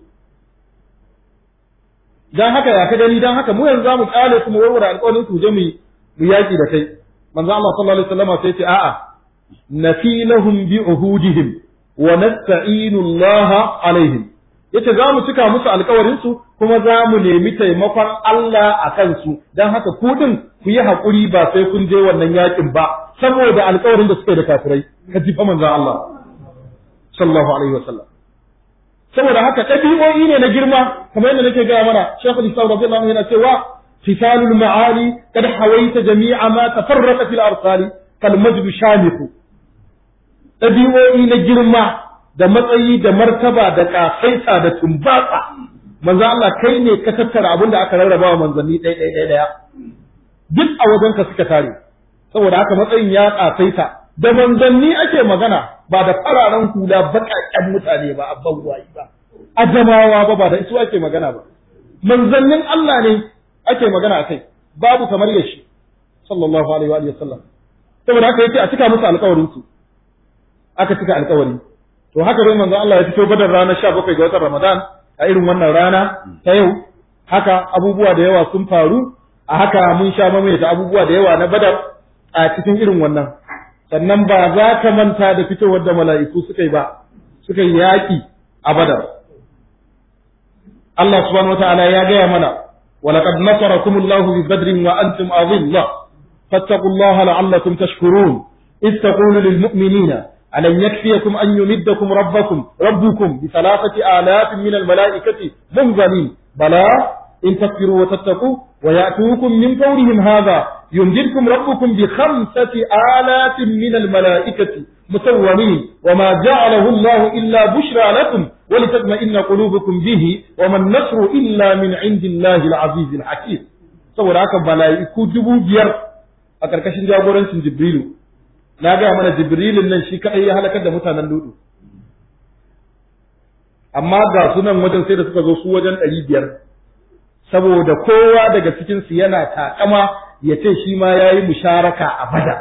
Speaker 2: Dan haka ya ka gani dan haka mu yanzu zamu kale su mu warware alƙawarin su je mu yaƙi da kai. Manzon Allah sallallahu alaihi wasallam sai ya ce a'a nafilahum bi uhudihim wa nasta'inu Allah alaihim. Yace za mu cika musu alƙawarin su kuma za mu nemi taimakon Allah a kansu dan haka ku din ku yi haƙuri ba sai kun je wannan yakin ba saboda alƙawarin da suka yi da kafirai ka ji fa manzon Allah sallallahu alaihi wasallam. Saboda haka ɗabi'o'i ne na girma kamar yadda nake gaya mana Sheikhul Islam radiyallahu anhu yana cewa fisalul ma'ali kad hawaita jami'a ma tafarraqa fil arsali kal majdu shamiku. Ɗabi'o'i na girma da matsayi da martaba da kasaita da tumbatsa manzo Allah kai ne ka tattara abin da aka rarraba wa manzanni ɗaya duk a wajen ka suka tare saboda haka matsayin ya kasaita da manzanni ake magana ba da fararen hula baƙaƙen mutane ba a bawwayi ba a jamawa ba da isu ake magana ba manzannin Allah ne ake magana akai babu kamar yashi sallallahu alaihi wa sallam saboda haka yace a cika musu alƙawarin su aka cika alƙawari to haka dai manzo Allah ya fito Badar ranar 17 ga watan Ramadan a irin wannan rana ta yau haka abubuwa da yawa sun faru a haka mun sha mamaita abubuwa da yawa na Badar a cikin irin wannan sannan ba za ka manta da fitowar da mala'iku suka yi ba suka yi yaƙi a Badar Allah subhanahu wataala ya gaya mana walaqad nasarakumullahu bi badrin wa antum adilla fattaqullaha la'allakum tashkurun إذ تقول للمؤمنين ألن يكفيكم أن يمدكم ربكم ب3,000 من الملائكة منزلين بلى إن تكفروا وتتقوا ويأتوكم من فورهم هذا يمددكم ربكم ب5,000 من الملائكة مسومين وما جعله الله إلا بشرى لكم ولتطمئن قلوبكم به وما النصر إلا من عند الله العزيز الحكيم saboda haka mala'iku 5,000 a karkashin jagorancin Jibrilu na ga mana Jibrilin nan shi kadai ya halakar da mutanen Ludu amma ga sunan wajen sai da suka zo su wajen 500 saboda kowa daga cikin su yana takama ya ce shi ma yayi musharaka a Badar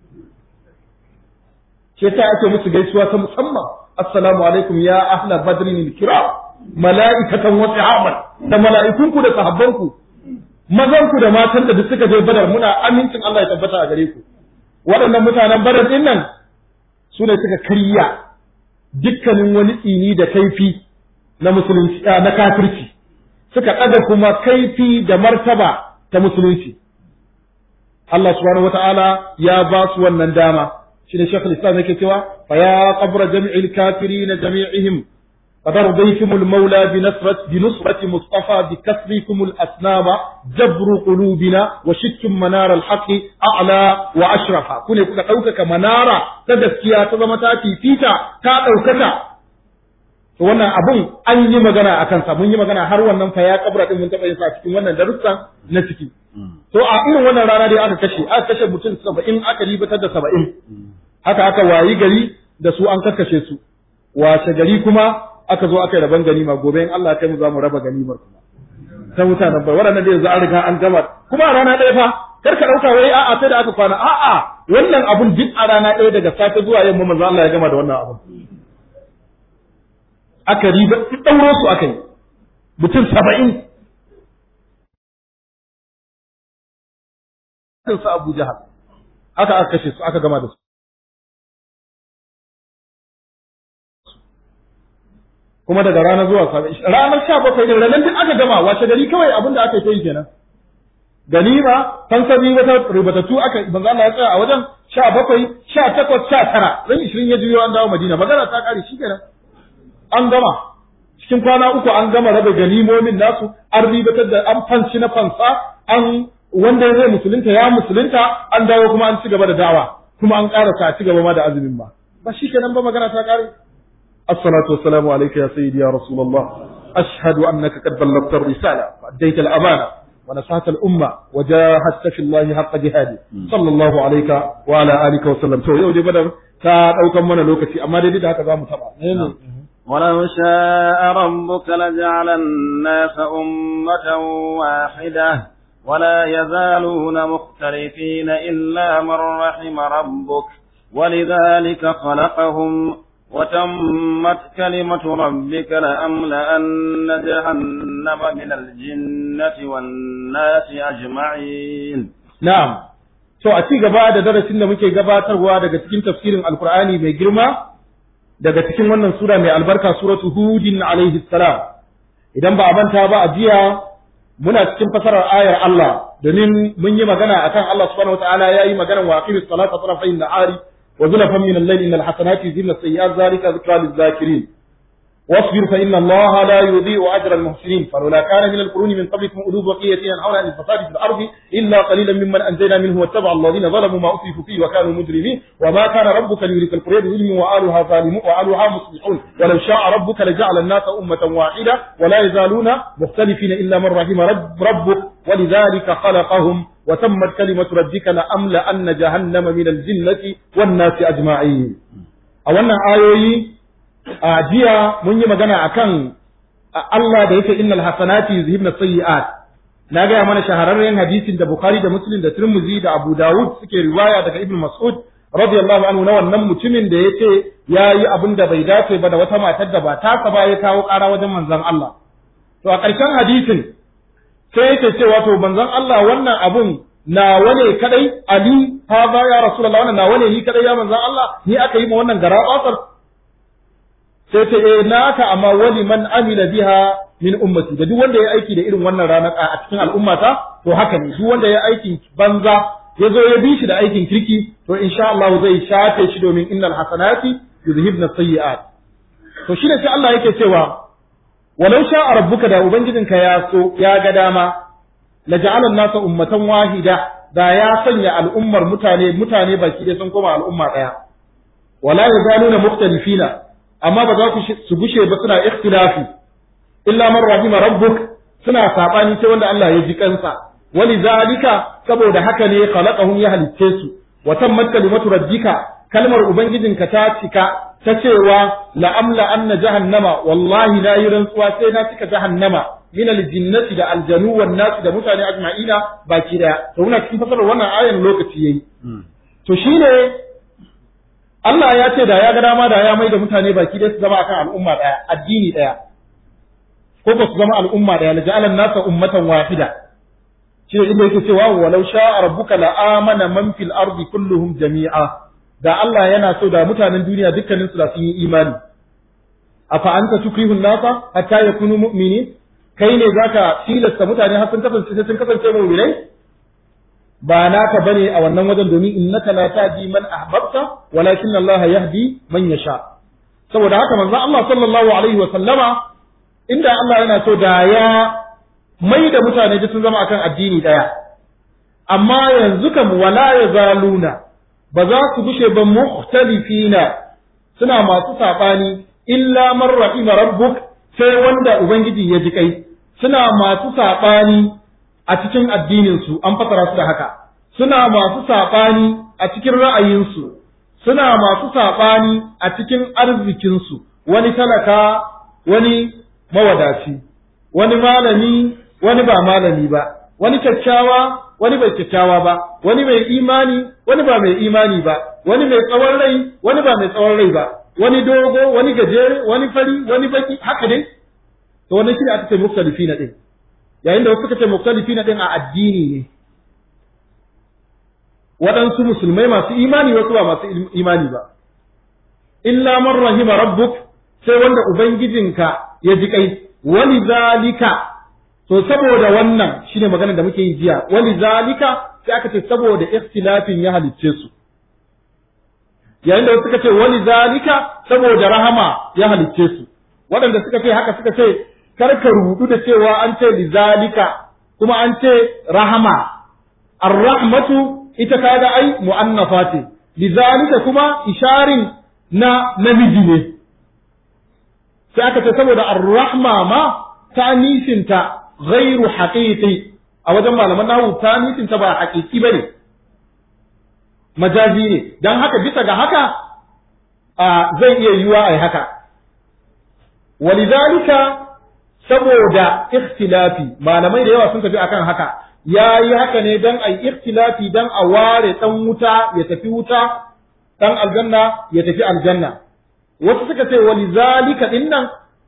Speaker 2: ce ta ake musu gaisuwa ta musamman assalamu alaikum ya ahla badrin kiram mala'ikatan wa sahaban da mala'ikunku da sahabbanku mazanku da matan da duk suka je Badar muna amincin Allah ya tabbata a gare ku waɗannan mutanen Badar din nan su ne suka karya dukkanin wani tsini da kaifi na musulunci na kafirci suka ɗaga kuma kaifi da martaba ta musulunci Allah subhanahu wataala ya ba su wannan dama shi ne Sheikhul Islam yake cewa fa ya qabra jami'il kafirin jami'ihim قد رضيتم المولى بنصرة مصطفى بكسركم الأسنام جبر قلوبنا وشدتم منار الحق أعلى وأشرف كن يكون أوكك منارة تدسكيا تضمتاتي فيتا تأوكتا wannan abun an yi magana a kansa mun yi magana har wannan fa ya kabra din mun taɓa yin sa cikin wannan darussan na ciki to a irin wannan rana dai aka kashe mutum 70 aka ribatar da 70 haka aka wayi gari da su an kakkashe su washe gari kuma aka zo aka yi rabon ganima gobe in Allah kai mu za mu raba ganimar kuma ta mutanen bai waɗannan da yanzu an riga an gama kuma a rana ɗaya fa kar ka ɗauka wai a'a sai da aka kwana a'a wannan abun duk a rana ɗaya daga safe zuwa yamma manzo Allah ya gama da wannan abun aka riba ɗauro su aka yi mutum 70 su Abu Jahal aka kashe su aka gama da su kuma daga ranar zuwa ranar 17 din ranar duk aka gama wace gari kawai abin da aka yi kenan ganima fansabi wata rubutattu aka manzo Allah ya tsaya a wajen 17 18 19 ran 20 ya juyo an dawo Madina magana ta kare shikenan an gama cikin kwana uku an gama raba ganimomin nasu an ribatar da an fanci na fansa an wanda zai musulunta ya musulunta an dawo kuma an ci gaba da da'awa kuma an karasa ci gaba ma da azumin ma ba shi kenan ba magana ta kare assalatu wassalamu alayka ya sayyidi ya rasulullah ashhadu annaka qad ballaghta ar-risala wa addayta al-amana wa nasahta al-umma wa jahadta fi Allah haqqa jihadi sallallahu alayka wa ala alika wa sallam to yau dai badar ta daukan mana lokaci amma dai da haka zamu taba
Speaker 1: ولو شاء ربك لجعل الناس أمة واحدة ولا يزالون مختلفين إلا من رحم ربك ولذلك خلقهم وتمت كلمة ربك لأملأن جهنم من الجنة والناس أجمعين.
Speaker 2: نعم. To a ci gaba da darasin da muke gabatarwa daga cikin tafsirin Alkur'ani mai girma daga cikin wannan sura mai albarka suratu Hudin alaihi salam. Idan ba a manta ba a jiya muna cikin fasarar ayar Allah domin mun yi magana akan Allah subhanahu wataala yayi magana wa aqimis salata tarafayn nahari wa zulfan min al-layli innal hasanati yuzhibna as-sayyi'at dhalika dhikra liz-zakirin واصبر فإن الله لا يضيع أجر المحسنين فلولا كان من القرون من قبلكم أولو بقية ينهون عن الفساد في الأرض إلا قليلا ممن أنجينا منه واتبع الذين ظلموا ما أسرفوا فيه وكانوا مجرمين وما كان ربك ليهلك القرى بظلم وأهلها ظالمون وأهلها مصلحون ولو شاء ربك لجعل الناس أمة واحدة ولا يزالون مختلفين إلا من رحم ربك ولذلك خلقهم وتمت كلمة ربك لأملأن جهنم من الجنة والناس أجمعين. أولا آيوي a jiya mun yi magana akan Allah da yake innal hasanati yuzhibna sayyi'at na ga mana shahararren hadisin da Bukhari da Muslim da Tirmidhi da Abu Dawud suke riwaya daga Ibn Mas'ud radiyallahu anhu na wannan mutumin da yace yayi abin da bai dace ba da wata matar da ba ta ba ya kawo ƙara wajen manzon Allah to a ƙarshen hadisin sai yake cewa to manzon Allah wannan abun nawa ne kadai ali ha ba ya rasulullah wannan nawa ne ni kadai ya manzon Allah ni aka yi ma wannan garabatsar sai ce naka amma wali man amila biha min ummati da duk wanda ya aiki da irin wannan ranar a cikin al'ummata to haka ne duk wanda ya aikin banza ya zo ya bi shi da aikin kirki to insha Allah zai shafe shi domin innal hasanati yuzhibna sayyi'at to shi ne sai Allah yake cewa walau sha'a rabbuka da ubangijinka ya so ya ga dama la ja'ala an-nasa ummatan wahida da ya sanya al'ummar mutane baki dai sun koma al'umma daya wala yazaluna mukhtalifina amma ba za su gushe ba suna ikhtilafi illa man rahima rabbuk suna sabani sai wanda Allah ya ji kansa wali zalika saboda haka ne khalaqahum ya halicce su wa tammat kalimatu rabbika kalmar ubangijinka ta cika ta cewa la amla anna jahannama wallahi la rantsuwa sai na cika jahannama min aljinnati da aljanu wan nas da mutane ajma'ina baki daya to muna cikin fasalar wannan ayan lokaci yayi to shine Allah ya ce da ya ga dama da ya mai da mutane baki dai su zama akan al'umma daya addini daya ko ba su zama al'umma daya laja'alan nasa ummatan wahida shi ne inda yake cewa walau sha'a rabbuka la amana man fil ardi kulluhum jami'a da Allah yana so da mutanen duniya dukkanin su da sun yi imani afa anta tukrihun nasa hatta yakunu mu'minin kai ne zaka tilasta mutane har sun kasance mu'minai ba naka bane a wannan wajen domin innaka la tahdi man ahbabta walakin Allah yahdi man yasha saboda haka manzo Allah sallallahu alaihi wa sallama inda Allah yana so da ya mai da mutane sun zama akan addini daya amma yanzu kam wala yazaluna ba za su gushe ba mukhtalifina suna masu sabani illa man rahima rabbuk sai wanda ubangiji ya ji kai suna masu sabani a cikin addininsu an fasara su da haka suna masu saɓani a cikin ra'ayinsu suna masu saɓani a cikin arzikinsu wani talaka wani mawadaci wani malami wani ba malami ba wani kyakkyawa wani bai kyakkyawa ba wani mai imani wani ba mai imani ba wani mai tsawon rai wani ba mai tsawon rai ba wani dogo wani gajere wani fari wani baki haka dai to wannan shi aka ce muktalifina din yayin da wasu suka ce muktalifina din a addini ne waɗansu musulmai masu imani wasu ba masu imani ba illa man rahima rabbuk sai wanda ubangijinka ya ji kai wali zalika to saboda wannan shine maganar da muke yi jiya wali zalika sai aka ce saboda ikhtilafin ya halicce su yayin da wasu suka ce wali zalika saboda rahama ya halicce su waɗanda suka ce haka suka ce karka rubutu da cewa an ce lizalika kuma an ce rahama ar-rahmatu ita kaga ai mu'annafa ce lizalika kuma isharin na namiji ne sai aka ce saboda ar-rahma ma ta'nisinta ghairu haqiqi a wajen malaman nahwu ta'nisinta ba haqiqi bane majazi ne dan haka bisa ga haka zai iya yiwa ai haka walidhalika saboda ikhtilafi malamai da yawa sun tafi akan haka yayi haka ne dan ai ikhtilafi dan a ware dan wuta ya tafi wuta dan aljanna ya tafi aljanna wasu suka ce walidhalika dinnan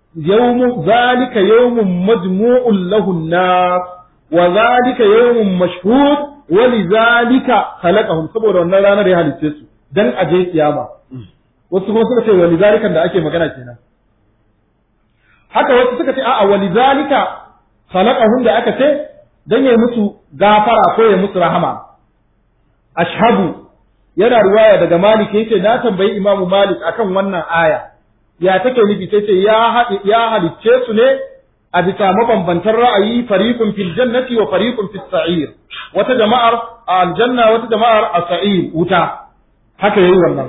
Speaker 2: zalika yawmun majmu'un lahu an-nas wa zalika yawmun mashhud walidhalika khalaqahum saboda wannan ranar ya halicce su dan aje kiyama wasu kuma suka ce walidhalika da ake magana kenan haka wasu suka ce a'a walidhalika khalaqahum da aka ce dan ya musu gafara ko ya musu rahama ashhabu yana riwaya daga Malik yace na tambayi Imam Malik akan wannan aya ya take nufi sai ce ya halicce su ne a bisa mabambantan ra'ayi fariqun fil jannati wa fariqun fis sa'ir wata jama'ar a aljanna wata jama'ar a sa'ir wuta haka yayi wannan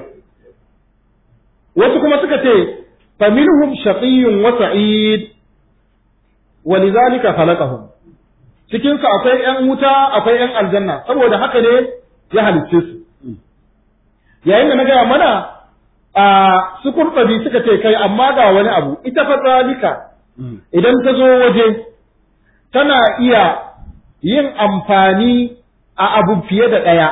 Speaker 2: wasu kuma suka ce faminhum shaqiyyun wa sa'id walidhalika khalaqahum cikin su akwai ƴan wuta akwai ƴan aljanna saboda haka ne ya halicce su yayin da na gaya mana su kurfabi suka ce kai amma ga wani abu ita fa zalika idan ta zo waje tana iya yin amfani a abu fiye da ɗaya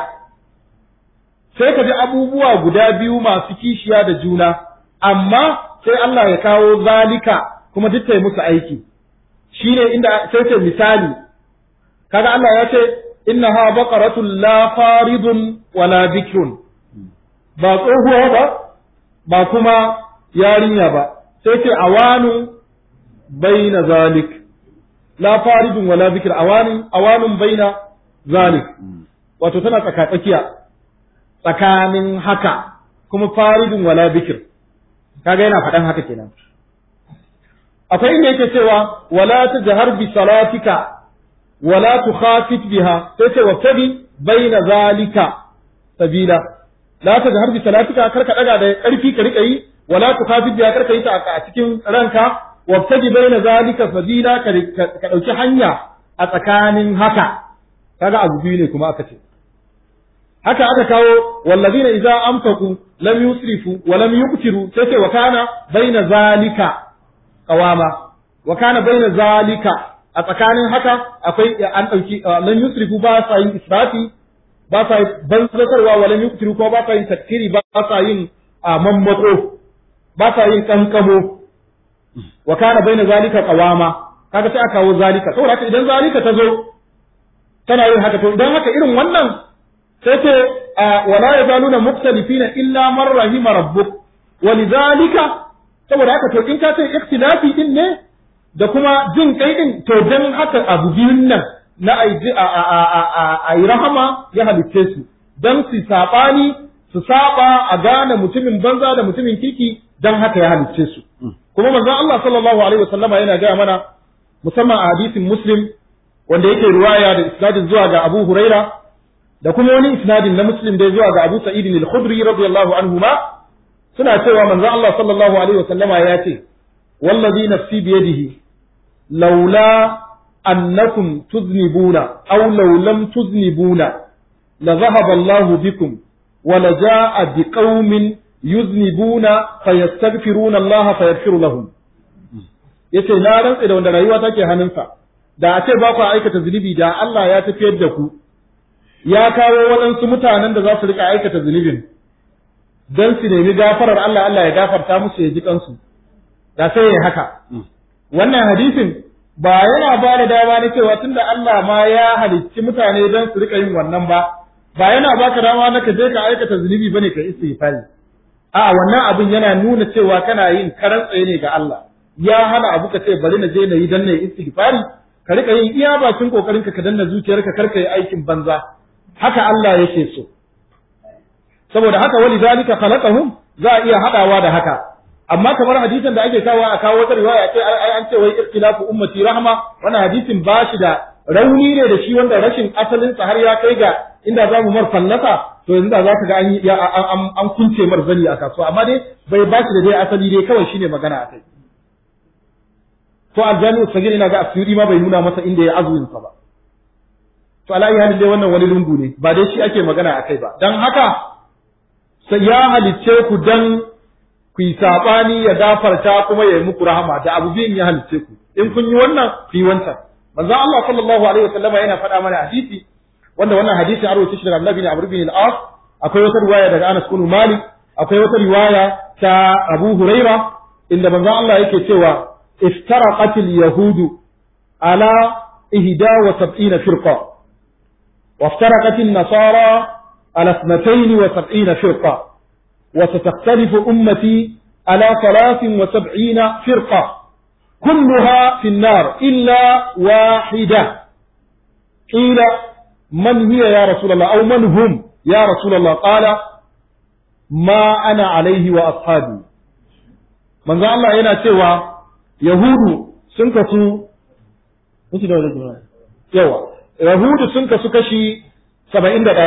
Speaker 2: sai ka ji abubuwa guda biyu masu kishiya da juna amma sai Allah ya kawo zalika kuma duk ta musu aiki shine inda sai ce misali kaga Allah ya ce innaha baqaratun la faridun wala bikrun ba tsohuwa ba kuma yarinya ba sai ce awanu baina zalik la faridun wala bikr awanun baina zalik wato tana tsakiya tsakanin haka kuma faridun wala bikr kaga yana faɗan haka kenan akwai inda yake cewa wala tajhar bi salatika wala tukhafit biha sai ce watabi baina zalika sabila la tajhar bi salatika karka daga da karfi ka rika yi wala tukhafit biha karka yi ta a cikin ranka watabi baina zalika sabila ka dauki hanya a tsakanin haka kaga abu biyu ne kuma aka ce haka aka kawo wallazina idza amsaku lam yusrifu wa lam yuqtiru sai ce wa kana baina zalika qawama wa kana baina zalika a tsakanin haka akwai an dauki lam yusrifu ba sa yin israfi ba sa banzatarwa wa lam yuqtiru ko ba sa yin takiri ba sa yin mammako ba sa yin kankamo wa kana baina zalika qawama kaga sai aka kawo zalika saboda haka idan zalika ta zo tana yin haka to idan haka irin wannan sai ce wala yazaluna mukhtalifina illa man rahima rabbuk walidhalika saboda haka to in ka ce ikhtilafi din ne da kuma jin kai din to dan haka abu biyun nan na ai rahama ya halitte su dan su sabani su saba a gane mutumin banza da mutumin kiki dan haka ya halitte su kuma manzon Allah sallallahu alaihi wasallama yana gaya mana musamman a hadisin Muslim wanda yake riwaya da isnadin zuwa ga Abu Huraira da kuma wani isnadin na Muslim da zuwa ga Abu Sa'id al-Khudri radiyallahu anhu ma suna cewa manzon Allah sallallahu alaihi wasallama ya ce wallazi nafsi biyadihi laula annakum tuznibuna aw law lam tuznibuna la dhahaba Allahu bikum wa la jaa biqaumin yuznibuna fayastaghfiruna Allah fayaghfiru lahum yace na rantsa da wanda rayuwa take hannunsa da a ce ba ku aikata zunubi da Allah ya tafiyar da ku ya kawo waɗansu mutanen da za su rika aikata zunubin don su nemi gafarar Allah Allah ya gafarta musu ya ji kansu da sai ya haka wannan hadisin ba yana ba da dama na cewa tunda Allah ma ya halicci mutane don su rika yin wannan ba yana baka dama na ka je ka aikata zunubi bane ka istighfari a'a wannan abin yana nuna cewa kana yin karan tsaye ne ga Allah ya hana abu ka ce bari na je na yi dan na yi istighfari ka rika yin iya bakin kokarin ka danna zuciyarka kar ka yi aikin banza haka Allah yake so saboda haka wali zalika khalaqahum za a iya hadawa da haka amma kamar hadisin da ake kawo a kawo wata riwaya ce ai an ce wai ikhtilafu ummati rahma wannan hadisin ba shi da rauni ne da shi wanda rashin asalin sa har ya kai ga inda za mu mar fallasa to yanzu da za ka ga an kunce mar zani a kasuwa amma dai bai ba shi da dai asali dai kawai shine magana akai to aljami'u sagir ina ga asiri ma bai nuna masa inda ya azumin sa ba to alayi halin dai wannan wani lungu ne ba dai shi ake magana akai ba dan haka sai ya halicce ku dan ku yi sabani ya gafarta kuma ya yi muku rahama da abu biyun ya halicce ku in kun yi wannan ku yi wancan manzon Allah sallallahu alaihi wasallama yana faɗa mana hadisi wanda wannan hadisin an rawaito shi daga Abdullah bin Amr bin al-As akwai wata riwaya daga Anas bin Malik akwai wata riwaya ta Abu Huraira inda manzon Allah yake cewa iftaraqat al-yahud ala 71 firqa وافترقت النصارى على 72 فرقة وستختلف أمتي على 73 فرقة كلها في النار إلا واحدة قيل من هي يا رسول الله أو من هم يا رسول الله قال ما أنا عليه وأصحابي من ذا الله هنا سوى يهود سنكسوا Yahudu sun kasu kashi 71,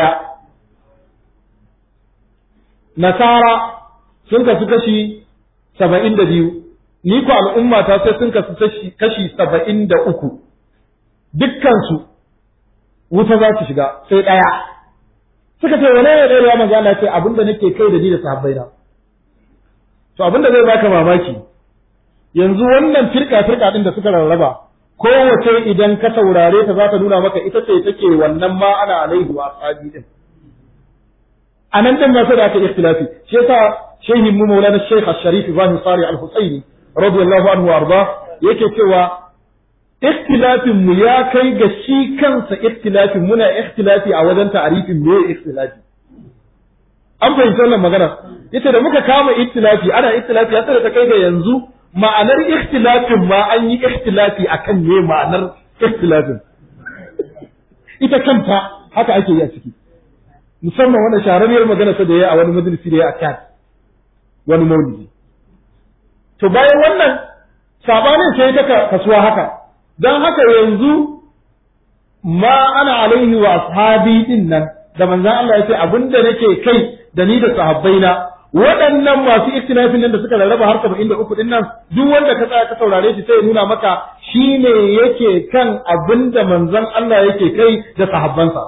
Speaker 2: Nasara sun kasu kashi 72, ni ku al'umma ta sai sun kasu kashi 73, dukkansu wuta za su shiga sai ɗaya. Suka ce wane ne ɗaya manzo Allah ce abinda nake kai da ni da sahabbaina. To abinda zai baka mamaki, yanzu wannan firka ɗin da suka rarraba, kowace idan ka saurare ta za ta nuna maka ita ce take wannan ma ana alaihi wa ashabi din anan din ba sai da aka ikhtilafi shi yasa shehin mu maulana Sheikh Al-Sharif Ibrahim Sari Al-Husaini radiyallahu anhu arda yake cewa ikhtilafin mu ya kai ga shi kansa ikhtilafin muna ikhtilafi a wajen ta'arifin me ikhtilafi an fahimci wannan magana yace da muka kama ikhtilafi ana ikhtilafi ya tsara ta kai ga yanzu ma'anar ikhtilafin ma an yi ikhtilafi akan ne ma'anar ikhtilafin ita kanta haka ake yi a ciki musamman wannan shahararriyar magana ta da ya a wani majalisi da ya a kan wani maulidi to bayan wannan sabanin sai ta kasuwa haka dan haka yanzu ma ana alaihi wa ashabi din nan da manzon Allah ya ce abinda nake kai da ni da sahabbaina waɗannan masu ikhtilafin nan da suka rarraba har 73 din nan duk wanda ka tsaya ka saurare shi sai ya nuna maka shine yake kan abinda manzon Allah yake kai da sahabbansa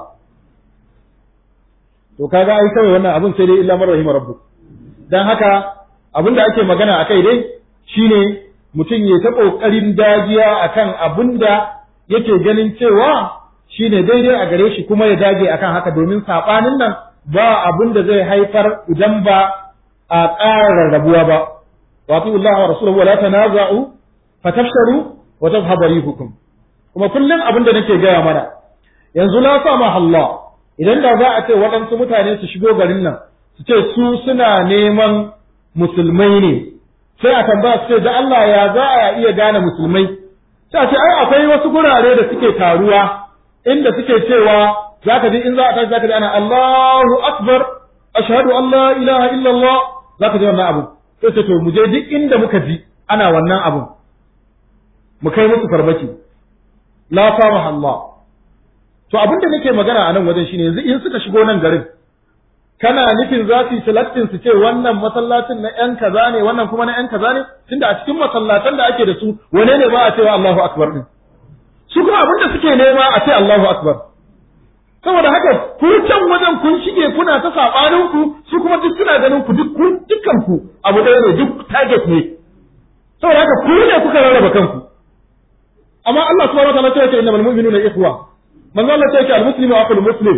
Speaker 2: to kaga ai kawai wannan abin sai dai illa man rahima rabbuk dan haka abinda ake magana akai dai shine mutum ya ta kokarin dajiya akan abinda yake ganin cewa shine daidai a gare shi kuma ya dage akan haka domin sabanin nan ba abinda zai haifar idan ba a ƙara rarrabuwa ba wa ati'u Allah wa rasulahu wa la tanaza'u fatafsharu wa tadhhabu rihukum kuma kullum abin da nake gaya mana yanzu la sama Allah idan da za a ce waɗansu mutane su shigo garin nan su ce su suna neman musulmai ne sai a tambaya su ce da Allah ya za a iya gane musulmai sai a ce ai akwai wasu gurare da suke taruwa inda suke cewa zaka ji in za a tashi zaka ji ana Allahu akbar ashhadu an la ilaha illallah zaka ji wannan abu sai ce to mu je duk inda muka ji ana wannan abu mu kai musu farmaki la samaha Allah to abinda nake magana a nan wajen shine yanzu in suka shigo nan garin kana nufin za su yi selectin su ce wannan masallacin na ƴan kaza ne wannan kuma na ƴan kaza ne tunda a cikin masallatan da ake da su wane ne ba a cewa Allahu akbar din su kuma abinda suke nema a ce Allahu akbar saboda haka ku can wajen kun shige kuna ta sabanin ku su kuma duk suna ganin ku dukkan ku abu ɗaya ne duk target ne saboda haka ku ne kuka rarraba kanku amma Allah subhanahu wa ta'ala ya ce innamal mu'minuna ikhwa manzo Allah ya ce al-muslimu aqul muslim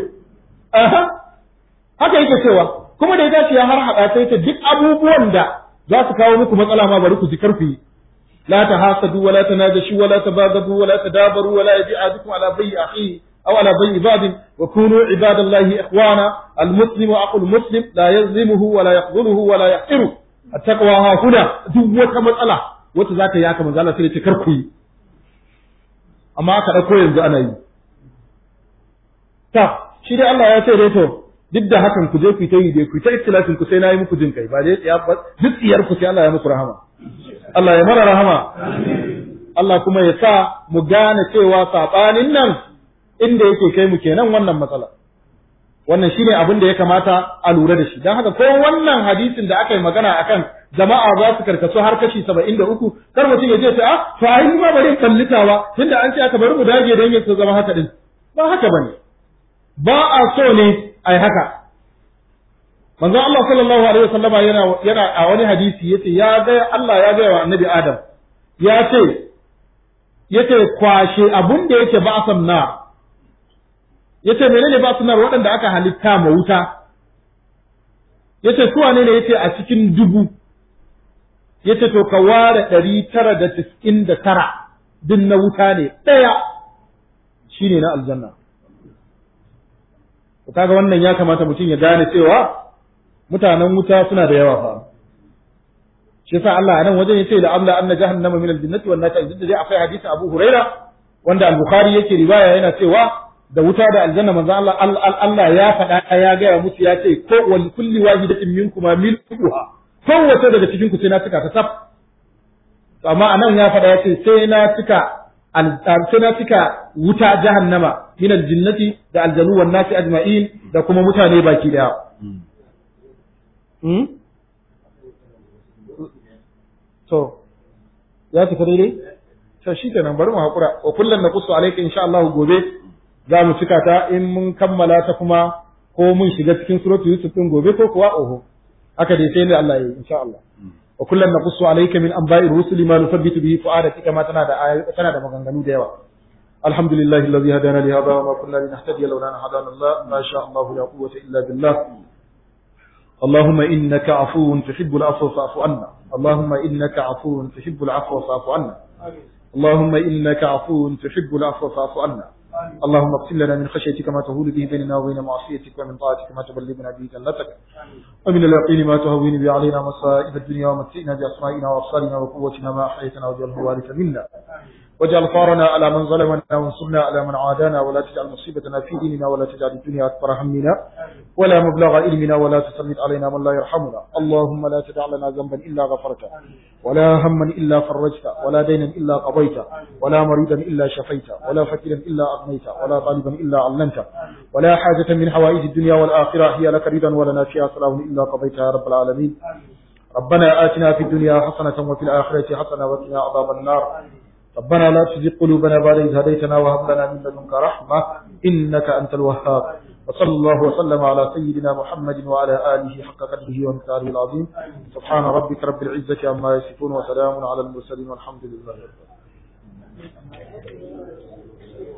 Speaker 2: haka yake cewa kuma da ya dace ya har hada sai ta duk abubuwan da za su kawo muku matsala ma bari ku ji karfi la tahasadu wa la tanajashu wa la tabagadu wa la tadabaru wa la yaji'adukum ala bay'i akhihi aw ala bay'i ba'd wa kunu ibadallahi ikhwana al-muslimu aqul muslim la yazlimuhu wa la yaqduluhu wa la yahqiru at-taqwa ha huna duk wata matsala wata zaka yi haka manzo Allah sai ya ce karku yi amma aka dauko yanzu ana yi ta shi dai Allah ya ce dai to duk da hakan ku je ku ta yi dai ku ta ikhtilafin ku sai nayi muku jin kai ba dai ya duk iyar ku sai Allah ya muku rahama Allah ya mana rahama Allah kuma ya sa mu gane cewa sabanin nan inda yake kai mu kenan wannan matsala wannan shine abin da ya kamata a lura da shi dan haka ko wannan hadisin da aka yi magana akan jama'a za su karkasu har kashi 73 kar mutum ya je ta to ai ma bari kallitawa tunda an ce aka bari mu dage dan ya zama haka din ba haka bane ba a so ne ai haka manzo Allah sallallahu alaihi wasallama yana a wani hadisi yace ya ga Allah ya ga wa annabi Adam yace kwashe abun da yake ba'san na yace menene ba'san na waɗanda aka halitta ma wuta yace su wane ne yace a cikin dubu yace to ka ware 999 din na wuta ne daya shine na aljanna to kaga wannan ya kamata mutum ya gane cewa mutanen wuta suna da yawa fa shi yasa Allah a nan wajen yace la amla anna jahannama min al-jinnati wan nasi ajid dai akwai hadisi Abu Huraira wanda al-Bukhari yake riwaya yana cewa da wuta da aljanna manzo Allah ya faɗa ya ga musu ya ce ko wal kulli wahidatin minkum milkuha kowace daga cikin ku sai na cika ta saf amma anan ya faɗa ya ce sai na cika wuta jahannama min al-jinnati da aljanu wan nasi ajma'in da kuma mutane baki daya to ya tafi daidai to shi kenan bari mu hakura wa kullun naqussu alayka insha Allah gobe za mu cika ta in mun kammala ta kuma ko mun shiga cikin suratu yusuf din gobe ko kuwa oho haka dai sai ne Allah ya yi insha Allah wa kullun naqussu alayka min anba'i rusuli ma nuthabbitu bihi fu'adatika ma tana da maganganu da yawa alhamdulillahi alladhi hadana li hadha wa ma kunna linahtadiya lawla an hadana Allah ma sha Allah la quwwata illa billah اللهم إنك عفو تحب العفو فاعف عنا اللهم إنك عفو تحب العفو فاعف عنا اللهم إنك عفو تحب العفو فاعف عنا اللهم اغفر لنا من خشيتك ما تهول به بيننا وبين معصيتك ومن طاعتك ما تبلغنا به جنتك ومن اليقين ما تهون به علينا مصائب الدنيا ومتئنا بأسمائنا وأبصارنا وقوتنا ما أحييتنا واجعله الوارث منا واجعل ثارنا على من ظلمنا وانصرنا على من عادانا ولا تجعل مصيبتنا في ديننا ولا تجعل الدنيا أكبر همنا ولا مبلغ علمنا ولا تسلط علينا من لا يرحمنا اللهم لا تدع لنا ذنبا إلا غفرته ولا هما إلا فرجته ولا دينا إلا قضيته ولا مريضا إلا شفيته ولا فقيرا إلا أغنيته ولا طالبا إلا علمته ولا حاجة من حوائج الدنيا والآخرة هي لك رضا ولنا فيها صلاح إلا قضيتها يا رب العالمين ربنا آتنا في الدنيا حسنة وفي الآخرة حسنة وقنا عذاب النار ربنا لا تزغ قلوبنا بعد إذ هديتنا وهب لنا من لدنك رحمة إنك أنت الوهاب وصلى الله وسلم على سيدنا محمد وعلى آله حق قدره ومقداره العظيم سبحان ربك رب العزة عما يصفون وسلام على المرسلين والحمد لله رب العالمين